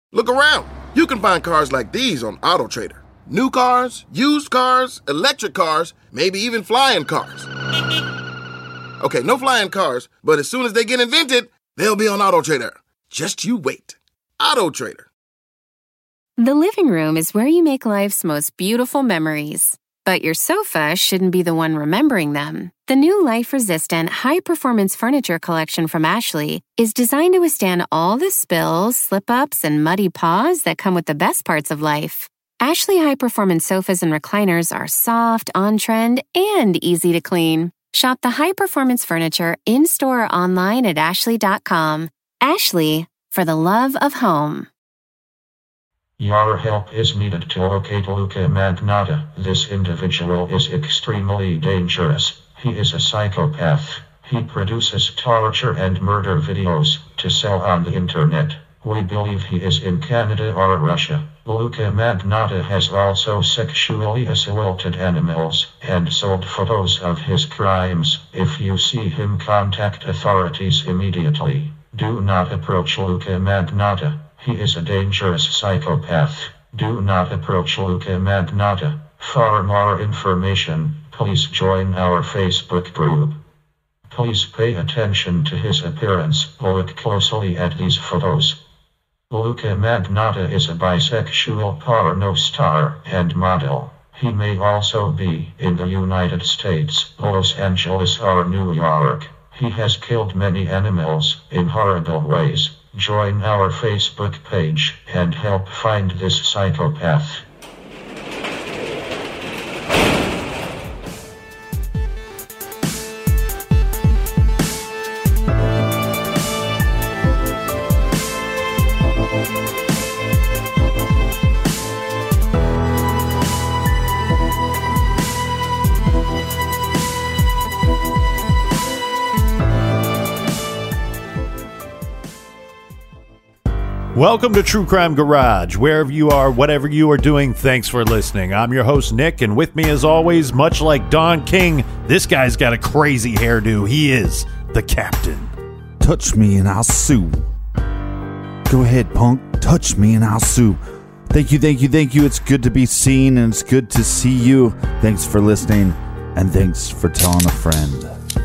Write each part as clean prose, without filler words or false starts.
Look around. You can find cars like these on AutoTrader. New cars, used cars, electric cars, maybe even flying cars. Okay, no flying cars, but as soon as they get invented, they'll be on AutoTrader. Just you wait. AutoTrader. The living room is where you make life's most beautiful memories. But your sofa shouldn't be the one remembering them. The new life-resistant, high-performance furniture collection from Ashley is designed to withstand all the spills, slip-ups, and muddy paws that come with the best parts of life. Ashley high-performance sofas and recliners are soft, on-trend, and easy to clean. Shop the high-performance furniture in-store or online at ashley.com. Ashley, for the love of home. Your help is needed to locate Luca Magnotta. This individual is extremely dangerous. He is a psychopath. He produces torture and murder videos to sell on the internet. We believe he is in Canada or Russia. Luca Magnotta has also sexually assaulted animals and sold photos of his crimes. If you see him, contact authorities immediately. Do not approach Luca Magnotta. He is a dangerous psychopath. Do not approach Luca Magnotta. For more information, please join our Facebook group. Please pay attention to his appearance. Look closely at these photos. Luca Magnotta is a bisexual porno star and model. He may also be in the United States, Los Angeles, or New York. He has killed many animals in horrible ways. Join our Facebook page and help find this psychopath. Welcome to True Crime Garage. Wherever you are, whatever you are doing, thanks for listening. I'm your host, Nick, and with me as always, much like Don King, this guy's got a crazy hairdo. He is the captain. Touch me and I'll sue. Go ahead, punk. Touch me and I'll sue. Thank you. It's good to be seen and it's good to see you. Thanks for listening and thanks for telling a friend.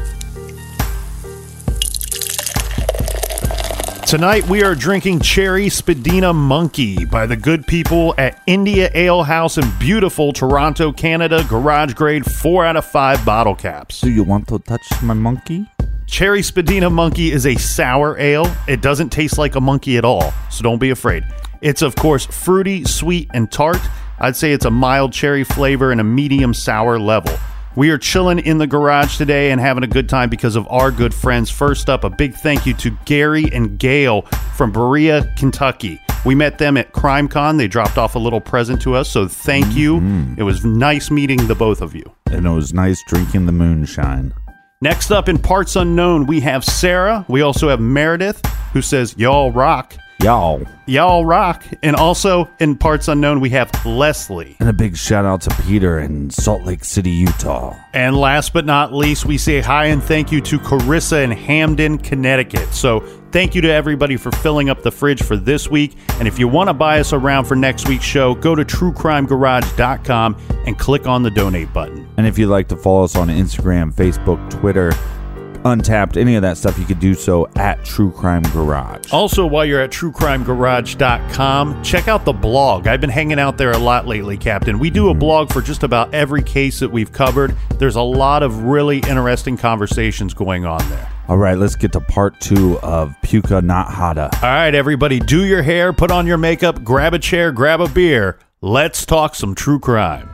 Tonight we are drinking Cherry Spadina Monkey by the good people at India Ale House in beautiful Toronto, Canada. Garage grade 4 out of 5 bottle caps. Do you want to touch my monkey? Cherry Spadina Monkey is a sour ale. It doesn't taste like a monkey at all, so don't be afraid. It's of course fruity, sweet, and tart. I'd say it's a mild cherry flavor and a medium sour level. We are chilling in the garage today and having a good time because of our good friends. First up, a big thank you to Gary and Gail from Berea, Kentucky. We met them at CrimeCon. They dropped off a little present to us, so thank you. It was nice meeting the both of you. And it was nice drinking the moonshine. Next up in Parts Unknown, we have Sarah. We also have Meredith, who says, y'all rock. Y'all rock. And also in Parts Unknown, we have Leslie. And a big shout out to Peter in Salt Lake City, Utah. And last but not least, we say hi and thank you to Carissa in Hamden, Connecticut. So thank you to everybody for filling up the fridge for this week. And if you want to buy us around for next week's show, go to truecrimegarage.com and click on the donate button. And if you'd like to follow us on Instagram, Facebook, Twitter, Untapped, any of that stuff, you could do so at True Crime Garage. Also, while you're at truecrimegarage.com, check out the blog. I've been hanging out there a lot lately, Captain. We do a blog for just about every case that we've covered. There's a lot of really interesting conversations going on there. All right, let's get to part 2 of Puka Not Hada. All right, everybody, do your hair, put on your makeup, grab a chair, grab a beer. Let's talk some true crime.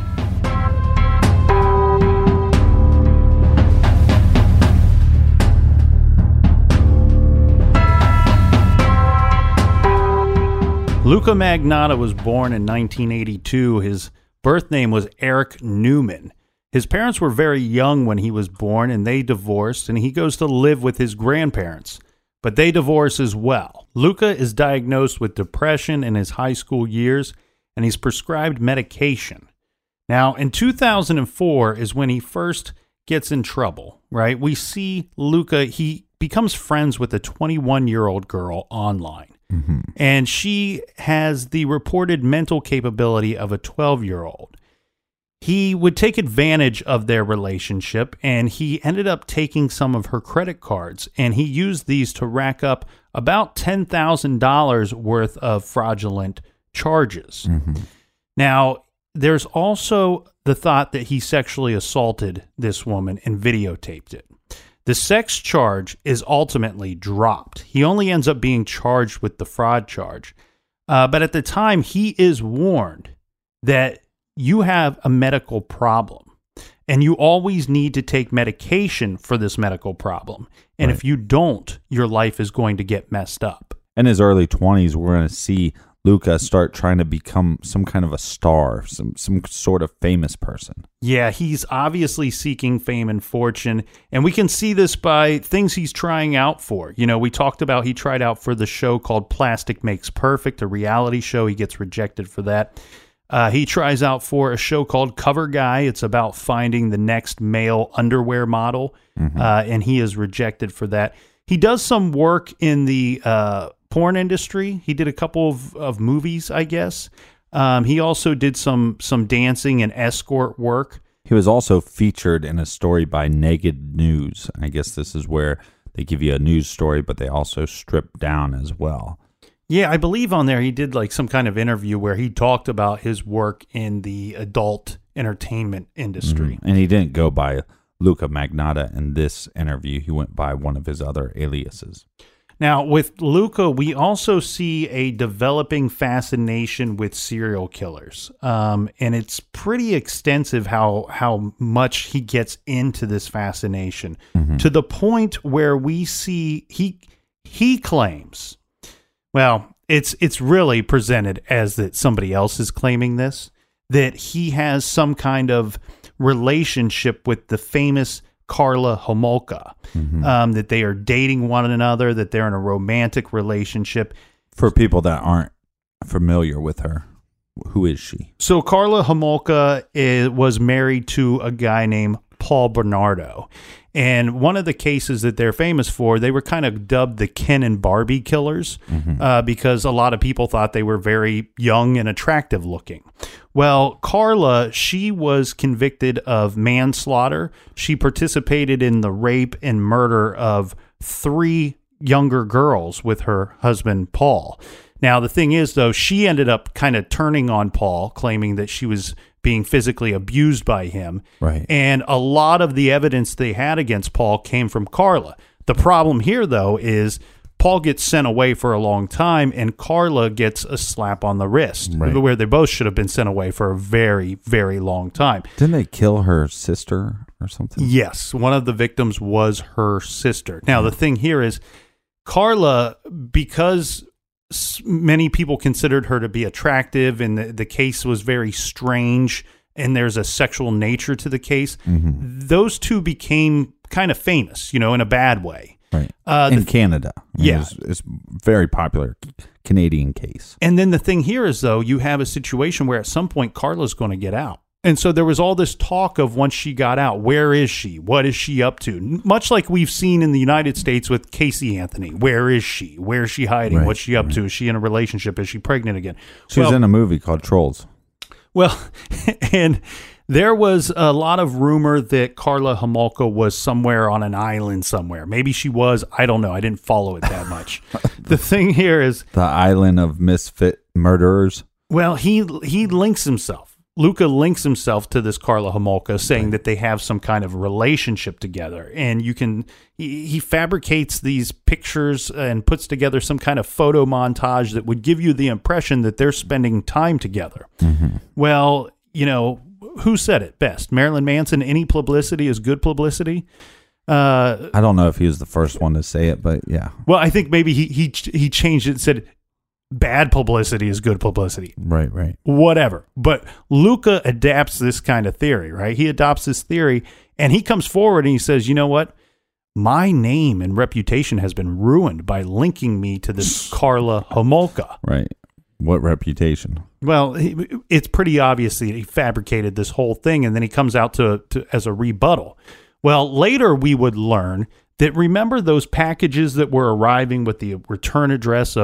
Luca Magnotta was born in 1982. His birth name was Eric Newman. His parents were very young when he was born, and they divorced, and he goes to live with his grandparents. But they divorce as well. Luca is diagnosed with depression in his high school years, and he's prescribed medication. Now, in 2004 is when he first gets in trouble, right? We see Luca, he becomes friends with a 21-year-old girl online. And she has the reported mental capability of a 12-year-old. He would take advantage of their relationship, and he ended up taking some of her credit cards, and he used these to rack up about $10,000 worth of fraudulent charges. Now, there's also the thought that he sexually assaulted this woman and videotaped it. The sex charge is ultimately dropped. He only ends up being charged with the fraud charge. But at the time, he is warned that you have a medical problem and you always need to take medication for this medical problem. And if you don't, your life is going to get messed up. In his early 20s, we're going to see Luca start trying to become some kind of a star, some sort of famous person. Yeah, he's obviously seeking fame and fortune, and we can see this by things he's trying out for. You know, we talked about he tried out for the show called Plastic Makes Perfect, a reality show. He gets rejected for that. He tries out for a show called Cover Guy. It's about finding the next male underwear model, and he is rejected for that. He does some work in the porn industry. He did a couple of movies, I guess. He also did some dancing and escort work. He was also featured in a story by Naked News. I guess this is where they give you a news story, but they also strip down as well. Yeah, I believe on there he did like some kind of interview where he talked about his work in the adult entertainment industry. And he didn't go by Luca Magnotta in this interview. He went by one of his other aliases. Now, with Luca, we also see a developing fascination with serial killers. And it's pretty extensive how much he gets into this fascination to the point where we see he claims, well, it's really presented as that somebody else is claiming this, that he has some kind of relationship with the famous Karla Homolka, that they are dating one another, that they're in a romantic relationship. For people that aren't familiar with her, who is she? So Karla Homolka was married to a guy named Paul Bernardo. And one of the cases that they're famous for, they were kind of dubbed the Ken and Barbie killers because a lot of people thought they were very young and attractive looking. Well, Karla, she was convicted of manslaughter. She participated in the rape and murder of 3 younger girls with her husband, Paul. Now, the thing is, though, she ended up kind of turning on Paul, claiming that she was being physically abused by him. Right. And a lot of the evidence they had against Paul came from Karla. The problem here, though, is Paul gets sent away for a long time, and Karla gets a slap on the wrist, where they both should have been sent away for a very, very long time. Didn't they kill her sister or something? Yes, one of the victims was her sister. Now, the thing here is Karla, because many people considered her to be attractive, and the case was very strange, and there's a sexual nature to the case. Those two became kind of famous, in a bad way. Right. In Canada. It's very popular Canadian case. And then the thing here is, though, you have a situation where at some point Karla's going to get out. And so there was all this talk of once she got out, where is she? What is she up to? Much like we've seen in the United States with Casey Anthony. Where is she? Where is she hiding? What's she up to? Is she in a relationship? Is she pregnant again? She was in a movie called Trolls. Well, and there was a lot of rumor that Karla Homolka was somewhere on an island somewhere. Maybe she was. I don't know. I didn't follow it that much. The thing here is... The island of misfit murderers? Well, he links himself. Luca links himself to this Karla Homolka, saying that they have some kind of relationship together. And he fabricates these pictures and puts together some kind of photo montage that would give you the impression that they're spending time together. Well, who said it best? Marilyn Manson, any publicity is good publicity. I don't know if he was the first one to say it, but yeah. Well, I think maybe he changed it and said, bad publicity is good publicity. Right. Whatever. But Luca adapts this kind of theory, right? He adopts this theory, and he comes forward and he says, you know what? My name and reputation has been ruined by linking me to this Karla Homolka. Right. What reputation? Well, it's pretty obvious that he fabricated this whole thing, and then he comes out to as a rebuttal. Well, later we would learn that, remember those packages that were arriving with the return address of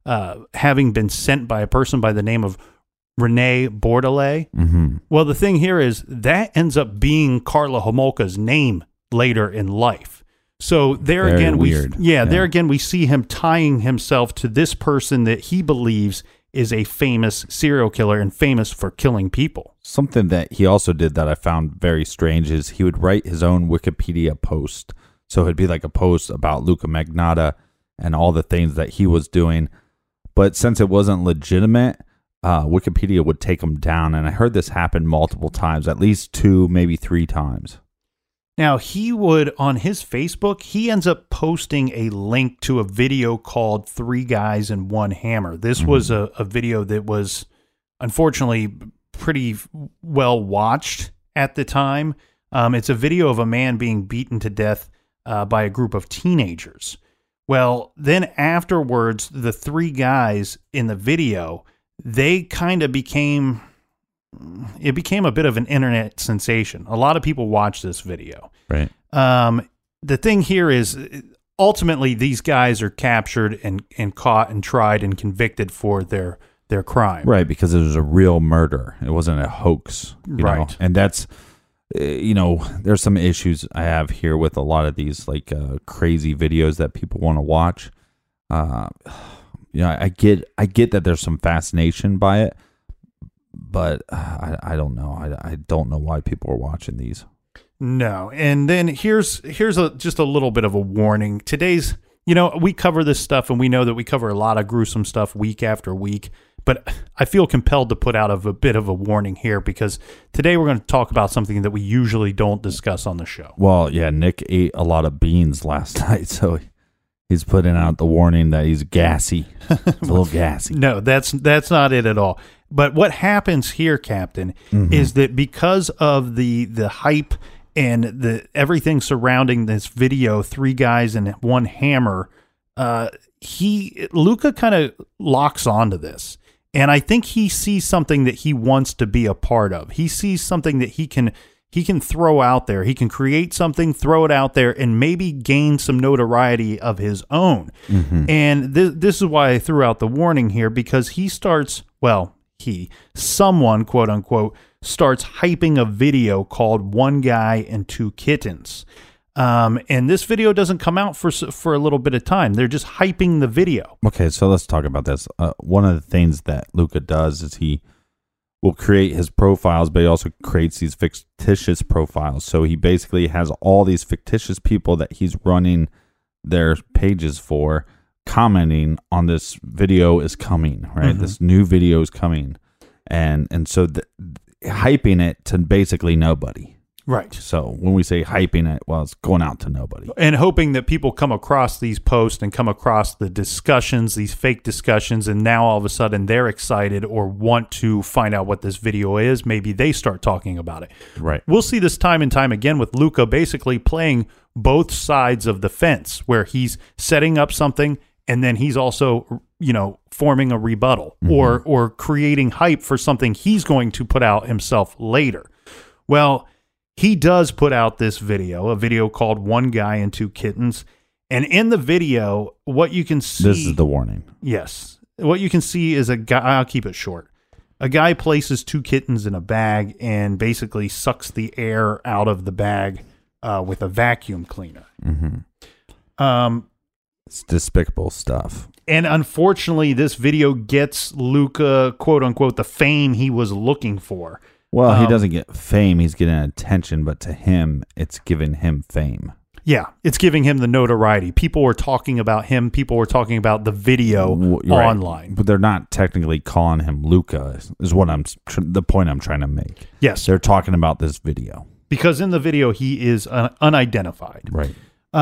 having been sent by a person by the name of Renee Bordelais. Mm-hmm. Well, the thing here is that ends up being Karla Homolka's name later in life. So there Very again, weird. there again, we see him tying himself to this person that he believes is a famous serial killer and famous for killing people. Something that he also did that I found very strange is he would write his own Wikipedia post. So it'd be like a post about Luca Magnotta and all the things that he was doing. But since it wasn't legitimate, Wikipedia would take him down. And I heard this happen multiple times, at least 2, maybe 3 times. Now, he would, on his Facebook, he ends up posting a link to a video called 3 Guys and One Hammer. This was a video that was, unfortunately, pretty well watched at the time. It's a video of a man being beaten to death by a group of teenagers. Well, then afterwards, the 3 guys in the video, they kind of became a bit of an internet sensation. A lot of people watch this video. Right. The thing here is ultimately these guys are captured and caught and tried and convicted for their crime. Right, because it was a real murder. It wasn't a hoax. You know? Right. And that's, there's some issues I have here with a lot of these like crazy videos that people want to watch. I get that there's some fascination by it, but I don't know. I don't know why people are watching these. No. And then here's just a little bit of a warning. Today's, we cover this stuff and we know that we cover a lot of gruesome stuff week after week, but I feel compelled to put out a bit of a warning here because today we're going to talk about something that we usually don't discuss on the show. Well, yeah, Nick ate a lot of beans last night, so he's putting out the warning that he's gassy. He's a little gassy. No, that's not it at all. But what happens here, Captain, is that because of the hype and the everything surrounding this video, 3 Guys and One Hammer, Luca kind of locks onto this. And I think he sees something that he wants to be a part of. He sees something that he can throw out there. He can create something, throw it out there, and maybe gain some notoriety of his own. Mm-hmm. And this is why I threw out the warning here, because he starts, someone, quote unquote, starts hyping a video called 1 Guy and 2 Kittens. And this video doesn't come out for a little bit of time. They're just hyping the video. Okay, so let's talk about this. One of the things that Luca does is he will create his profiles, but he also creates these fictitious profiles. So he basically has all these fictitious people that he's running their pages for, commenting on this video is coming, right? Mm-hmm. This new video is coming. And so hyping it to basically nobody. Right. So when we say hyping it, well, it's going out to nobody. And hoping that people come across these posts and come across the discussions, these fake discussions, and now all of a sudden they're excited or want to find out what this video is. Maybe they start talking about it. Right. We'll see this time and time again with Luca basically playing both sides of the fence, where he's setting up something and then he's also, forming a rebuttal or creating hype for something he's going to put out himself later. Well, he does put out this video, a video called 1 Guy and 2 Kittens. And in the video, what you can see... This is the warning. Yes. What you can see is a guy... I'll keep it short. A guy places 2 kittens in a bag and basically sucks the air out of the bag with a vacuum cleaner. Mm-hmm. It's despicable stuff. And unfortunately, this video gets Luca, quote unquote, the fame he was looking for. Well, he doesn't get fame. He's getting attention, but to him, it's giving him fame. Yeah, it's giving him the notoriety. People were talking about him. People were talking about the video online. But they're not technically calling him Luca, is what the point I'm trying to make. Yes. They're talking about this video. Because in the video, he is unidentified. Right.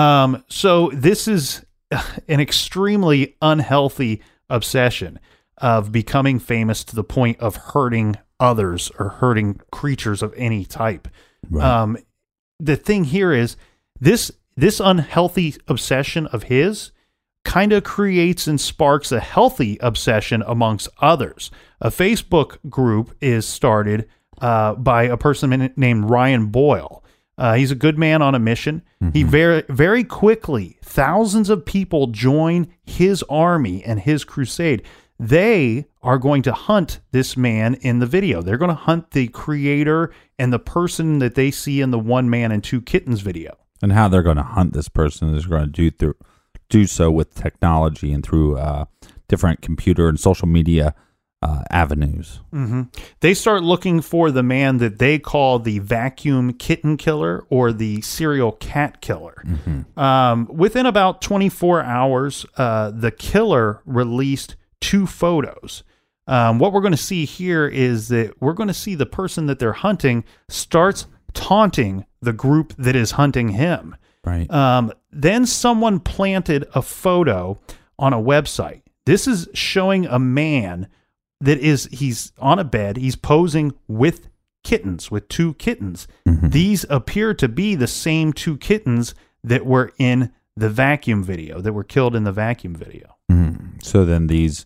So this is an extremely unhealthy obsession of becoming famous to the point of hurting others or hurting creatures of any type. Right. The thing here is this unhealthy obsession of his kind of creates and sparks a healthy obsession amongst others. A Facebook group is started by a person named Ryan Boyle. He's a good man on a mission. He very quickly, thousands of people join his army and his crusade. They are going to hunt this man in the video. They're going to hunt the creator and the person that they see in the 1 Man and 2 Kittens video. And how they're going to hunt this person is going to do so with technology and through different computer and social media avenues. They start looking for the man that they call the vacuum kitten killer or the serial cat killer. Within about 24 hours, the killer released 2 photos. What we're going to see here is that we're going to see the person that they're hunting starts taunting the group that is hunting him. Right. Then someone planted a photo on a website. This is showing a man he's on a bed. He's posing with kittens, with 2 kittens. These appear to be the same 2 kittens that were in the vacuum video, that were killed in the vacuum video. So then these,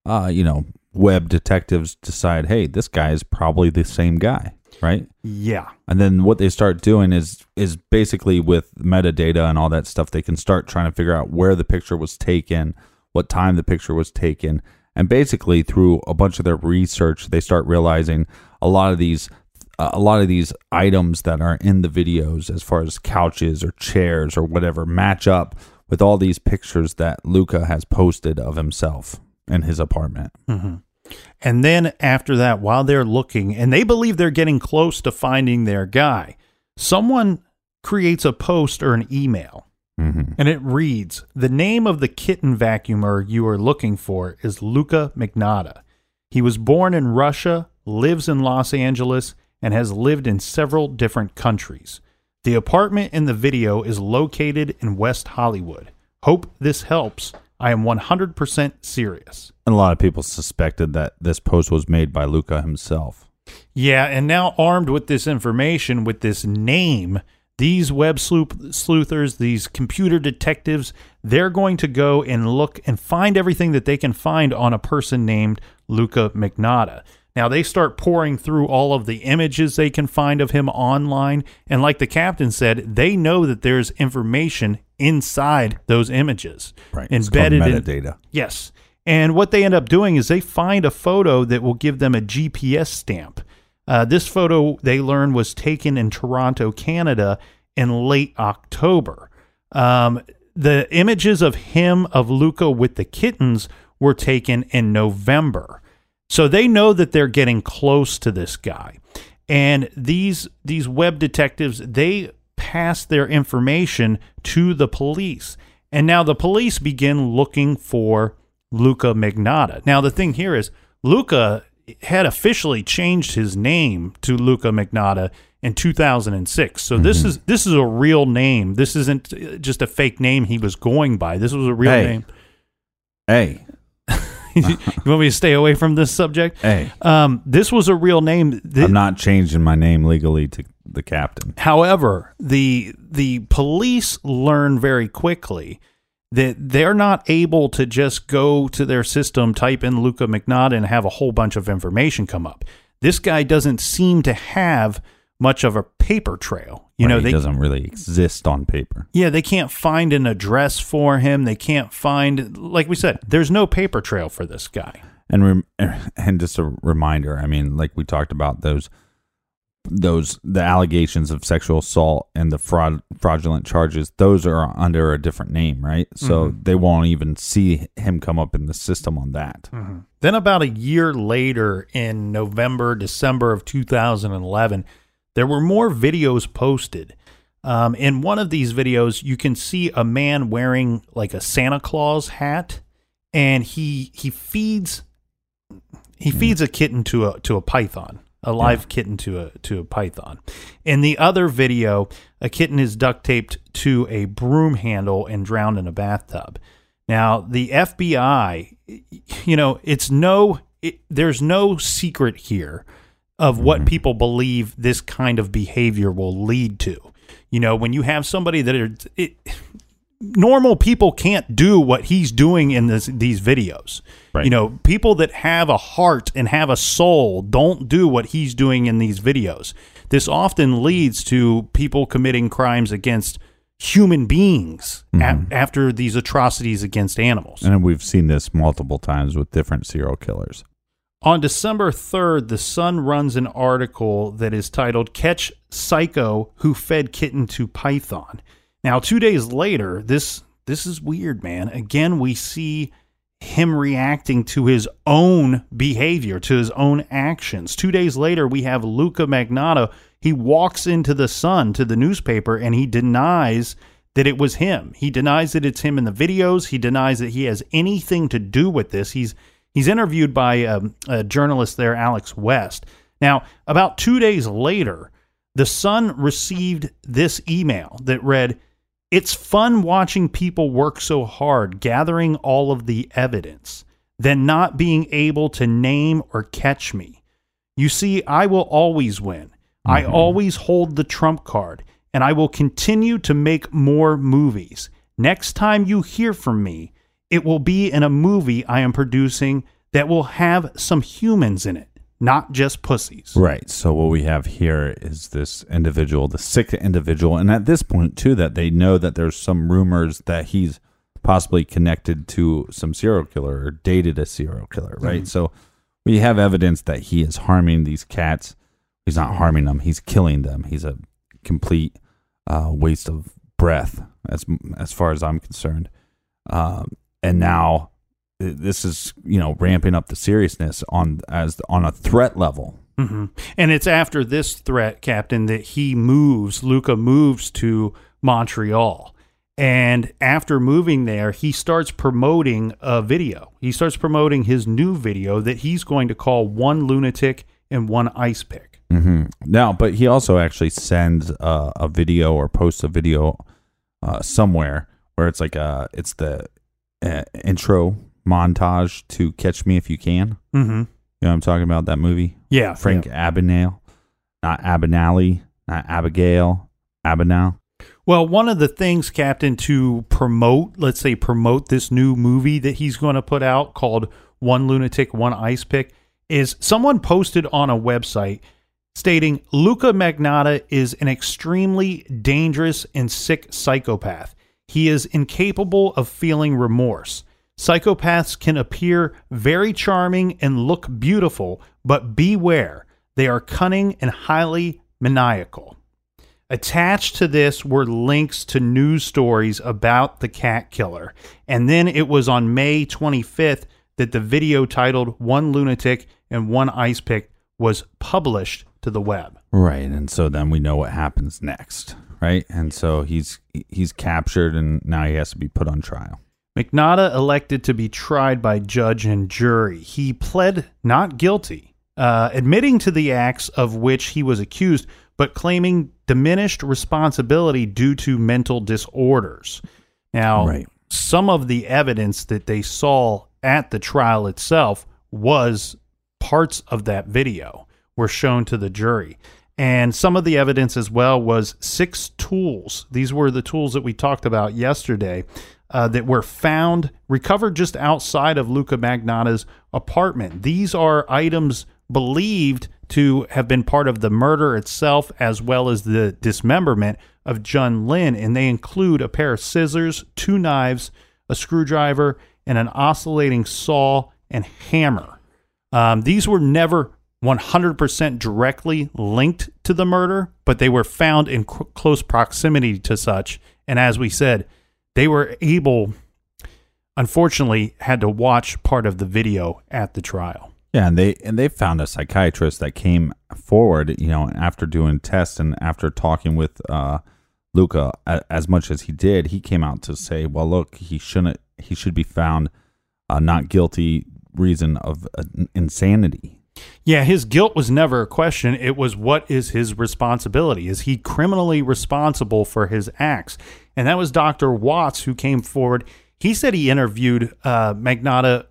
web detectives decide, hey, this guy is probably the same guy, right? Yeah. And then what they start doing is basically with metadata and all that stuff, they can start trying to figure out where the picture was taken, what time the picture was taken. And basically through a bunch of their research, they start realizing a lot of these items that are in the videos, as far as couches or chairs or whatever, match up with all these pictures that Luca has posted of himself in his apartment. And then after that, while they're looking, and they believe they're getting close to finding their guy, someone creates a post or an email. And it reads, the name of the kitten vacuumer you are looking for is Luca Magnotta. He was born in Russia, lives in Los Angeles, and has lived in several different countries. The apartment in the video is located in West Hollywood. Hope this helps. I am 100% serious. And a lot of people suspected that this post was made by Luca himself. Yeah, and now armed with this information, with this name, these web sleuthers, these computer detectives, they're going to go and look and find everything that they can find on a person named Luca Magnotta. Now, they start pouring through all of the images they can find of him online. And like the captain said, they know that there's information inside those images. Right. Embedded it's called metadata. Yes. And what they end up doing is they find a photo that will give them a GPS stamp. This photo, they learn, was taken in Toronto, Canada in late October. The images of Luca with the kittens were taken in November. So they know that they're getting close to this guy. And these web detectives, they pass their information to the police. And now the police begin looking for Luca Magnotta. Now, the thing here is Luca had officially changed his name to Luca Magnotta in 2006. So this is a real name. This isn't just a fake name he was going by. This was a real name. Hey. You want me to stay away from this subject? Hey. This was a real name. I'm not changing my name legally to the captain. However, the police learn very quickly that they're not able to just go to their system, type in Luca Magnotta, and have a whole bunch of information come up. This guy doesn't seem to have much of a paper trail. He doesn't really exist on paper. Yeah, they can't find an address for him. They can't find, like we said, there's no paper trail for this guy. And just a reminder, I mean, like we talked about the allegations of sexual assault and the fraudulent charges, those are under a different name, right? So they won't even see him come up in the system on that. Then about a year later, in December of 2011, there were more videos posted. In one of these videos, you can see a man wearing like a Santa Claus hat, and he feeds a kitten to a python. A live kitten to a python. In the other video, a kitten is duct taped to a broom handle and drowned in a bathtub. Now, the FBI, there's no secret here of what people believe this kind of behavior will lead to. When you have somebody normal people can't do what he's doing in these videos. Right. People that have a heart and have a soul don't do what he's doing in these videos. this often leads to people committing crimes against human beings after these atrocities against animals. And we've seen this multiple times with different serial killers. On December 3rd, The Sun runs an article that is titled "Catch Psycho Who Fed Kitten to Python." Now, 2 days later, this is weird, man. Again, we see him reacting to his own behavior, to his own actions. 2 days later, we have Luca Magnotta. He walks into The Sun, to the newspaper, and he denies that it was him. He denies that it's him in the videos. He denies that he has anything to do with this. He's interviewed by a journalist there, Alex West. Now, about 2 days later, The Sun received this email that read, "It's fun watching people work so hard, gathering all of the evidence, then not being able to name or catch me. You see, I will always win. I always hold the trump card, and I will continue to make more movies. Next time you hear from me, it will be in a movie I am producing that will have some humans in it, not just pussies." Right. So what we have here is this individual, the sick individual, and at this point, too, that they know that there's some rumors that he's possibly connected to some serial killer or dated a serial killer, right? So we have evidence that he is harming these cats. He's not harming them. He's killing them. He's a complete waste of breath, as far as I'm concerned. And now this is, ramping up the seriousness on a threat level. Mm-hmm. And it's after this threat, Captain, that Luca moves to Montreal. And after moving there, he starts promoting a video. He starts promoting his new video that he's going to call One Lunatic and One Ice Pick. Mm-hmm. Now, but he also actually sends a video or posts a video somewhere where it's like it's the intro montage to Catch Me If You Can. Mm-hmm. You know what I'm talking about, that movie? Yeah. Frank Abagnale, not Abagnale, not Abigail, Abagnale. Well, one of the things, Captain, to promote this new movie that he's going to put out called One Lunatic, One Ice Pick, is someone posted on a website stating Luca Magnotta is an extremely dangerous and sick psychopath. He is incapable of feeling remorse. Psychopaths can appear very charming and look beautiful, but beware, they are cunning and highly maniacal. Attached to this were links to news stories about the cat killer. And then it was on May 25th that the video titled One Lunatic and One Ice Pick was published to the web. Right, and so then we know what happens next, right? And so he's captured, and now he has to be put on trial. Magnotta elected to be tried by judge and jury. He pled not guilty, admitting to the acts of which he was accused, but claiming diminished responsibility due to mental disorders. Now, some of the evidence that they saw at the trial itself was parts of that video were shown to the jury. And some of the evidence as well was 6 tools. These were the tools that we talked about yesterday that were recovered just outside of Luca Magnotta's apartment. These are items believed to have been part of the murder itself as well as the dismemberment of Jun Lin, and they include a pair of scissors, 2 knives, a screwdriver, and an oscillating saw and hammer. These were never 100% directly linked to the murder, but they were found in close proximity to such. And as we said, they were unfortunately, had to watch part of the video at the trial. Yeah, and they found a psychiatrist that came forward, after doing tests and after talking with Luca as much as he did, he came out to say, well, look, he should be found not guilty reason of insanity. Yeah, his guilt was never a question. It was, what is his responsibility? Is he criminally responsible for his acts? And that was Dr. Watts who came forward. He said he interviewed Magnotta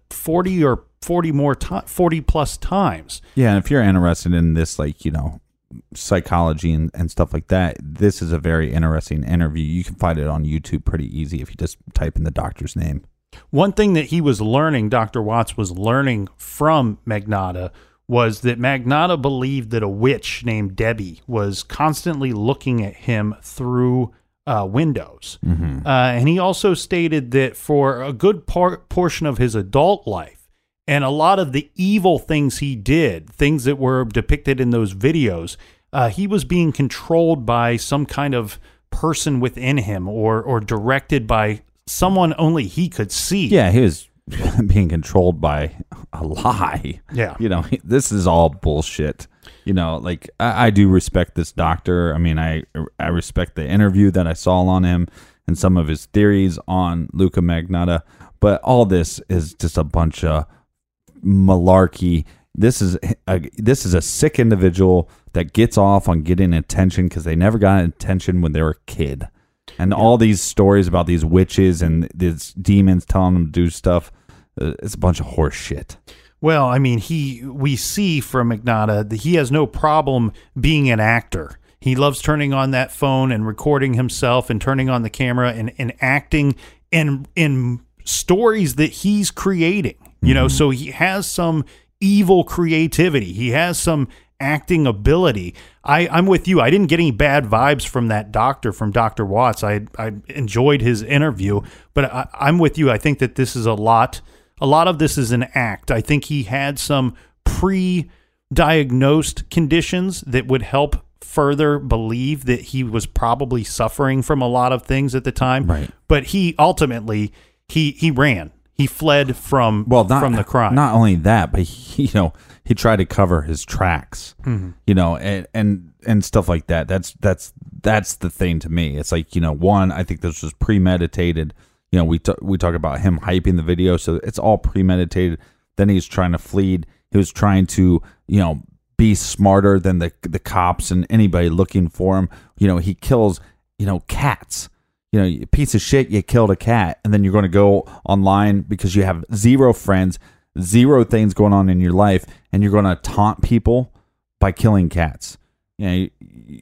40 plus times. Yeah, and if you're interested in this, psychology and stuff like that, this is a very interesting interview. You can find it on YouTube pretty easy if you just type in the doctor's name. One thing that he was learning, Dr. Watts was learning from Magnotta, was that Magnotta believed that a witch named Debbie was constantly looking at him through windows. And he also stated that for a good portion of his adult life, and a lot of the evil things he did, things that were depicted in those videos, he was being controlled by some kind of person within him or directed by someone only he could see. Yeah, he was being controlled by a lie. Yeah. This is all bullshit. Like I do respect this doctor. I mean, I respect the interview that I saw on him and some of his theories on Luka Magnotta, but all this is just a bunch of malarkey. This is a sick individual that gets off on getting attention because they never got attention when they were a kid. And all these stories about these witches and these demons telling them to do stuff, it's a bunch of horse shit. Well, I mean, we see from Magnotta that he has no problem being an actor. He loves turning on that phone and recording himself and turning on the camera and acting in stories that he's creating. So he has some evil creativity. He has some acting ability. I'm with you. I didn't get any bad vibes from that doctor, from Dr. Watts. I enjoyed his interview, but I'm with you. I think that this is a lot of this is an act. I think he had some pre-diagnosed conditions that would help further believe that he was probably suffering from a lot of things at the time. Right. But he ultimately, he ran. He fled from the crime. Not only that, but he tried to cover his tracks, and stuff like that. That's the thing to me. It's like, one, I think this was premeditated. We talk about him hyping the video, so it's all premeditated. Then he's trying to flee. He was trying to, be smarter than the cops and anybody looking for him. He kills, cats. Piece of shit, you killed a cat, and then you're going to go online because you have zero friends, zero things going on in your life, and you're going to taunt people by killing cats. You're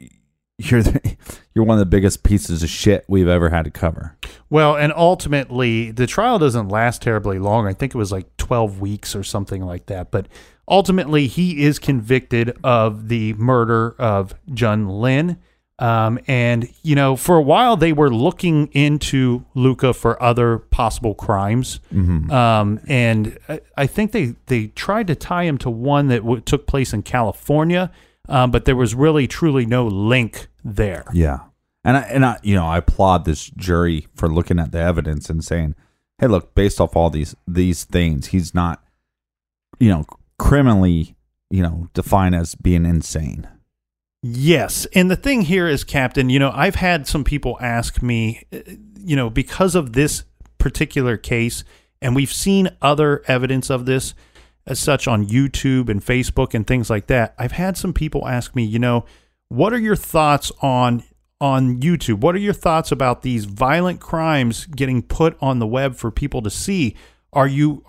one of the biggest pieces of shit we've ever had to cover. Well, and ultimately, the trial doesn't last terribly long. I think it was like 12 weeks or something like that. But ultimately, he is convicted of the murder of Jun Lin. And, for a while, they were looking into Luka for other possible crimes. And I think they tried to tie him to one that took place in California. But there was really, truly no link there. Yeah. And I applaud this jury for looking at the evidence and saying, hey, look, based off all these things, he's not, criminally, defined as being insane. Yes. And the thing here is, Captain, I've had some people ask me, because of this particular case, and we've seen other evidence of this as such on YouTube and Facebook and things like that. I've had some people ask me, what are your thoughts on YouTube? What are your thoughts about these violent crimes getting put on the web for people to see? Are you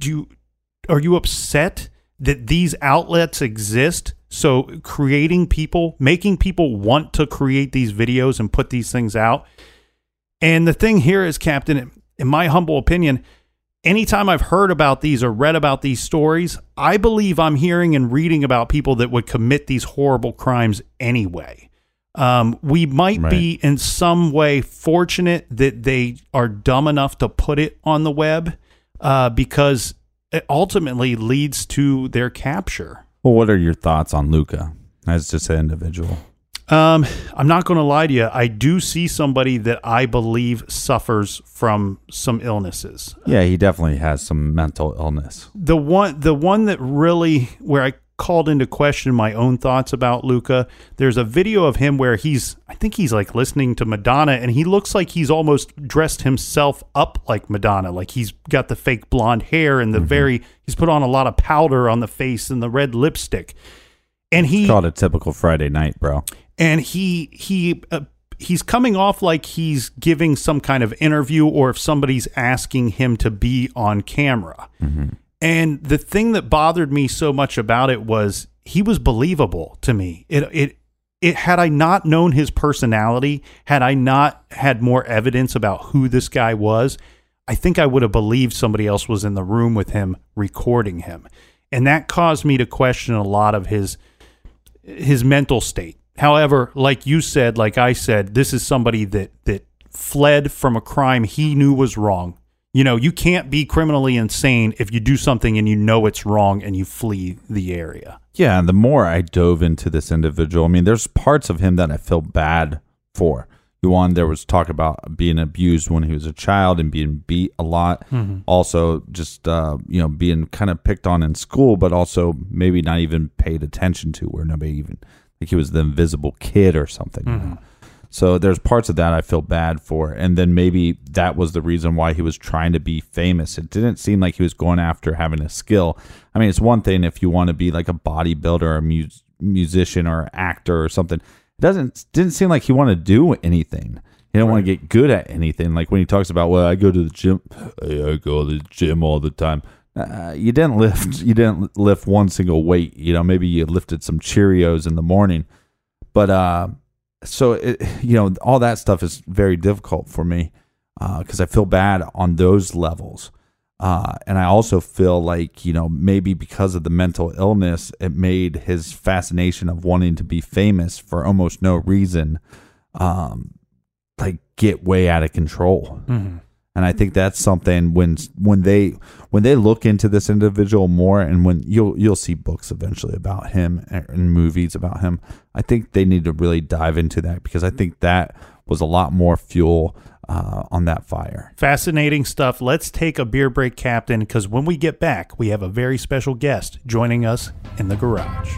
upset that these outlets exist? So making people want to create these videos and put these things out. And the thing here is, Captain, in my humble opinion, anytime I've heard about these or read about these stories, I believe I'm hearing and reading about people that would commit these horrible crimes anyway. We might be in some way fortunate that they are dumb enough to put it on the web because it ultimately leads to their capture. Well, what are your thoughts on Luka as just an individual? I'm not going to lie to you. I do see somebody that I believe suffers from some illnesses. Yeah, he definitely has some mental illness. The one that really, where I called into question my own thoughts about Luka, there's a video of him where I think he's like listening to Madonna, and he looks like he's almost dressed himself up like Madonna. Like he's got the fake blonde hair and he's put on a lot of powder on the face and the red lipstick. And it's called a typical Friday night, bro. And he's coming off like he's giving some kind of interview, or if somebody's asking him to be on camera. And the thing that bothered me so much about it was he was believable to me. It had I not known his personality, had I not had more evidence about who this guy was, I think I would have believed somebody else was in the room with him recording him. And that caused me to question a lot of his mental state. However, like you said, like I said, this is somebody that fled from a crime he knew was wrong. You know, you can't be criminally insane if you do something and you know it's wrong and you flee the area. Yeah, and the more I dove into this individual, I mean, there's parts of him that I feel bad for. One, there was talk about being abused when he was a child and being beat a lot. Mm-hmm. Also, just being kind of picked on in school, but also maybe not even paid attention to, where nobody even like he was the invisible kid or something. Mm-hmm. You know? So there's parts of that I feel bad for, and then maybe that was the reason why he was trying to be famous. It didn't seem like he was going after having a skill. I mean, it's one thing if you want to be like a bodybuilder or a musician or actor or something. Didn't seem like he wanted to do anything. He didn't want to get good at anything. Like when he talks about, well, I go to the gym. I go to the gym all the time. You didn't lift one single weight. You know, maybe you lifted some Cheerios in the morning, but so all that stuff is very difficult for me because I feel bad on those levels. And I also feel like, maybe because of the mental illness, it made his fascination of wanting to be famous for almost no reason, get way out of control. Mm-hmm. And I think that's something when they look into this individual more, and when you'll see books eventually about him and movies about him, I think they need to really dive into that, because I think that was a lot more fuel on that fire. Fascinating stuff. Let's take a beer break, Captain, because when we get back, we have a very special guest joining us in the garage.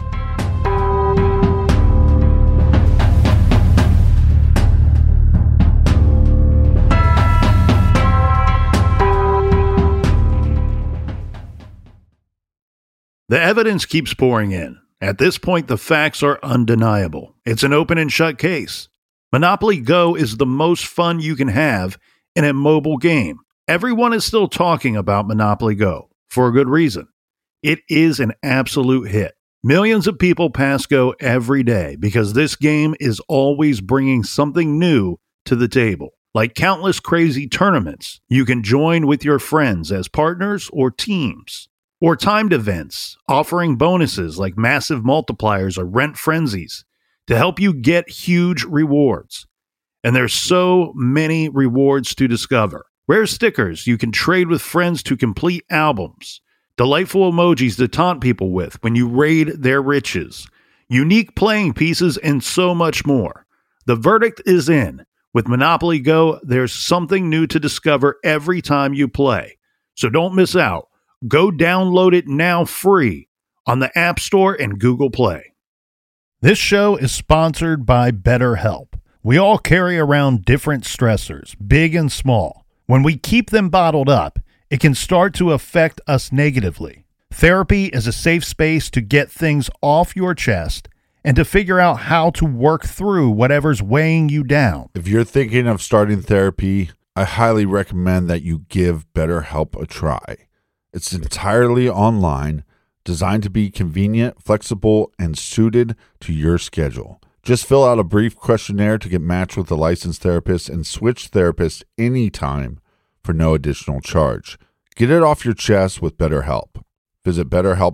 The evidence keeps pouring in. At this point, the facts are undeniable. It's an open and shut case. Monopoly Go is the most fun you can have in a mobile game. Everyone is still talking about Monopoly Go, for a good reason. It is an absolute hit. Millions of people pass Go every day because this game is always bringing something new to the table. Like countless crazy tournaments you can join with your friends as partners or teams. Or timed events offering bonuses like massive multipliers or rent frenzies to help you get huge rewards. And there's so many rewards to discover. Rare stickers you can trade with friends to complete albums. Delightful emojis to taunt people with when you raid their riches. Unique playing pieces and so much more. The verdict is in. With Monopoly Go, there's something new to discover every time you play. So don't miss out. Go download it now free on the App Store and Google Play. This show is sponsored by BetterHelp. We all carry around different stressors, big and small. When we keep them bottled up, it can start to affect us negatively. Therapy is a safe space to get things off your chest and to figure out how to work through whatever's weighing you down. If you're thinking of starting therapy, I highly recommend that you give BetterHelp a try. It's entirely online, designed to be convenient, flexible, and suited to your schedule. Just fill out a brief questionnaire to get matched with a licensed therapist and switch therapists anytime for no additional charge. Get it off your chest with BetterHelp. Visit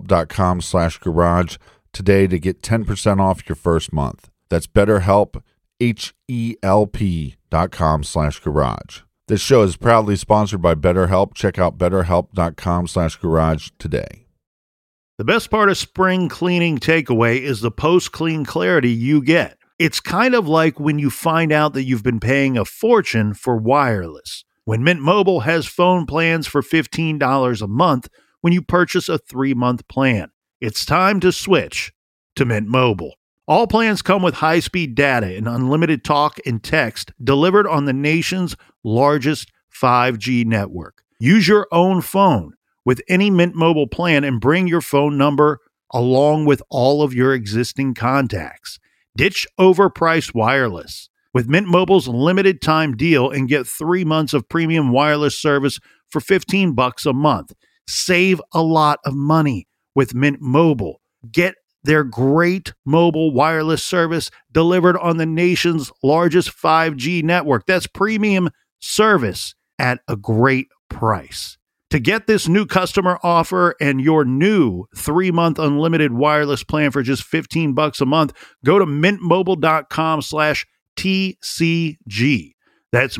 BetterHelp.com/garage today to get 10% off your first month. That's BetterHelp, HELP.com/garage. This show is proudly sponsored by BetterHelp. Check out BetterHelp.com/garage today. The best part of spring cleaning takeaway is the post-clean clarity you get. It's kind of like when you find out that you've been paying a fortune for wireless. When Mint Mobile has phone plans for $15 a month when you purchase a 3-month plan. It's time to switch to Mint Mobile. All plans come with high-speed data and unlimited talk and text delivered on the nation's largest 5G network. Use your own phone with any Mint Mobile plan and bring your phone number along with all of your existing contacts. Ditch overpriced wireless with Mint Mobile's limited time deal and get 3 months of premium wireless service for $15 a month. Save a lot of money with Mint Mobile. Get their great mobile wireless service delivered on the nation's largest 5G network. That's premium service at a great price. To get this new customer offer and your new 3-month unlimited wireless plan for just $15 a month, go to mintmobile.com/TCG. That's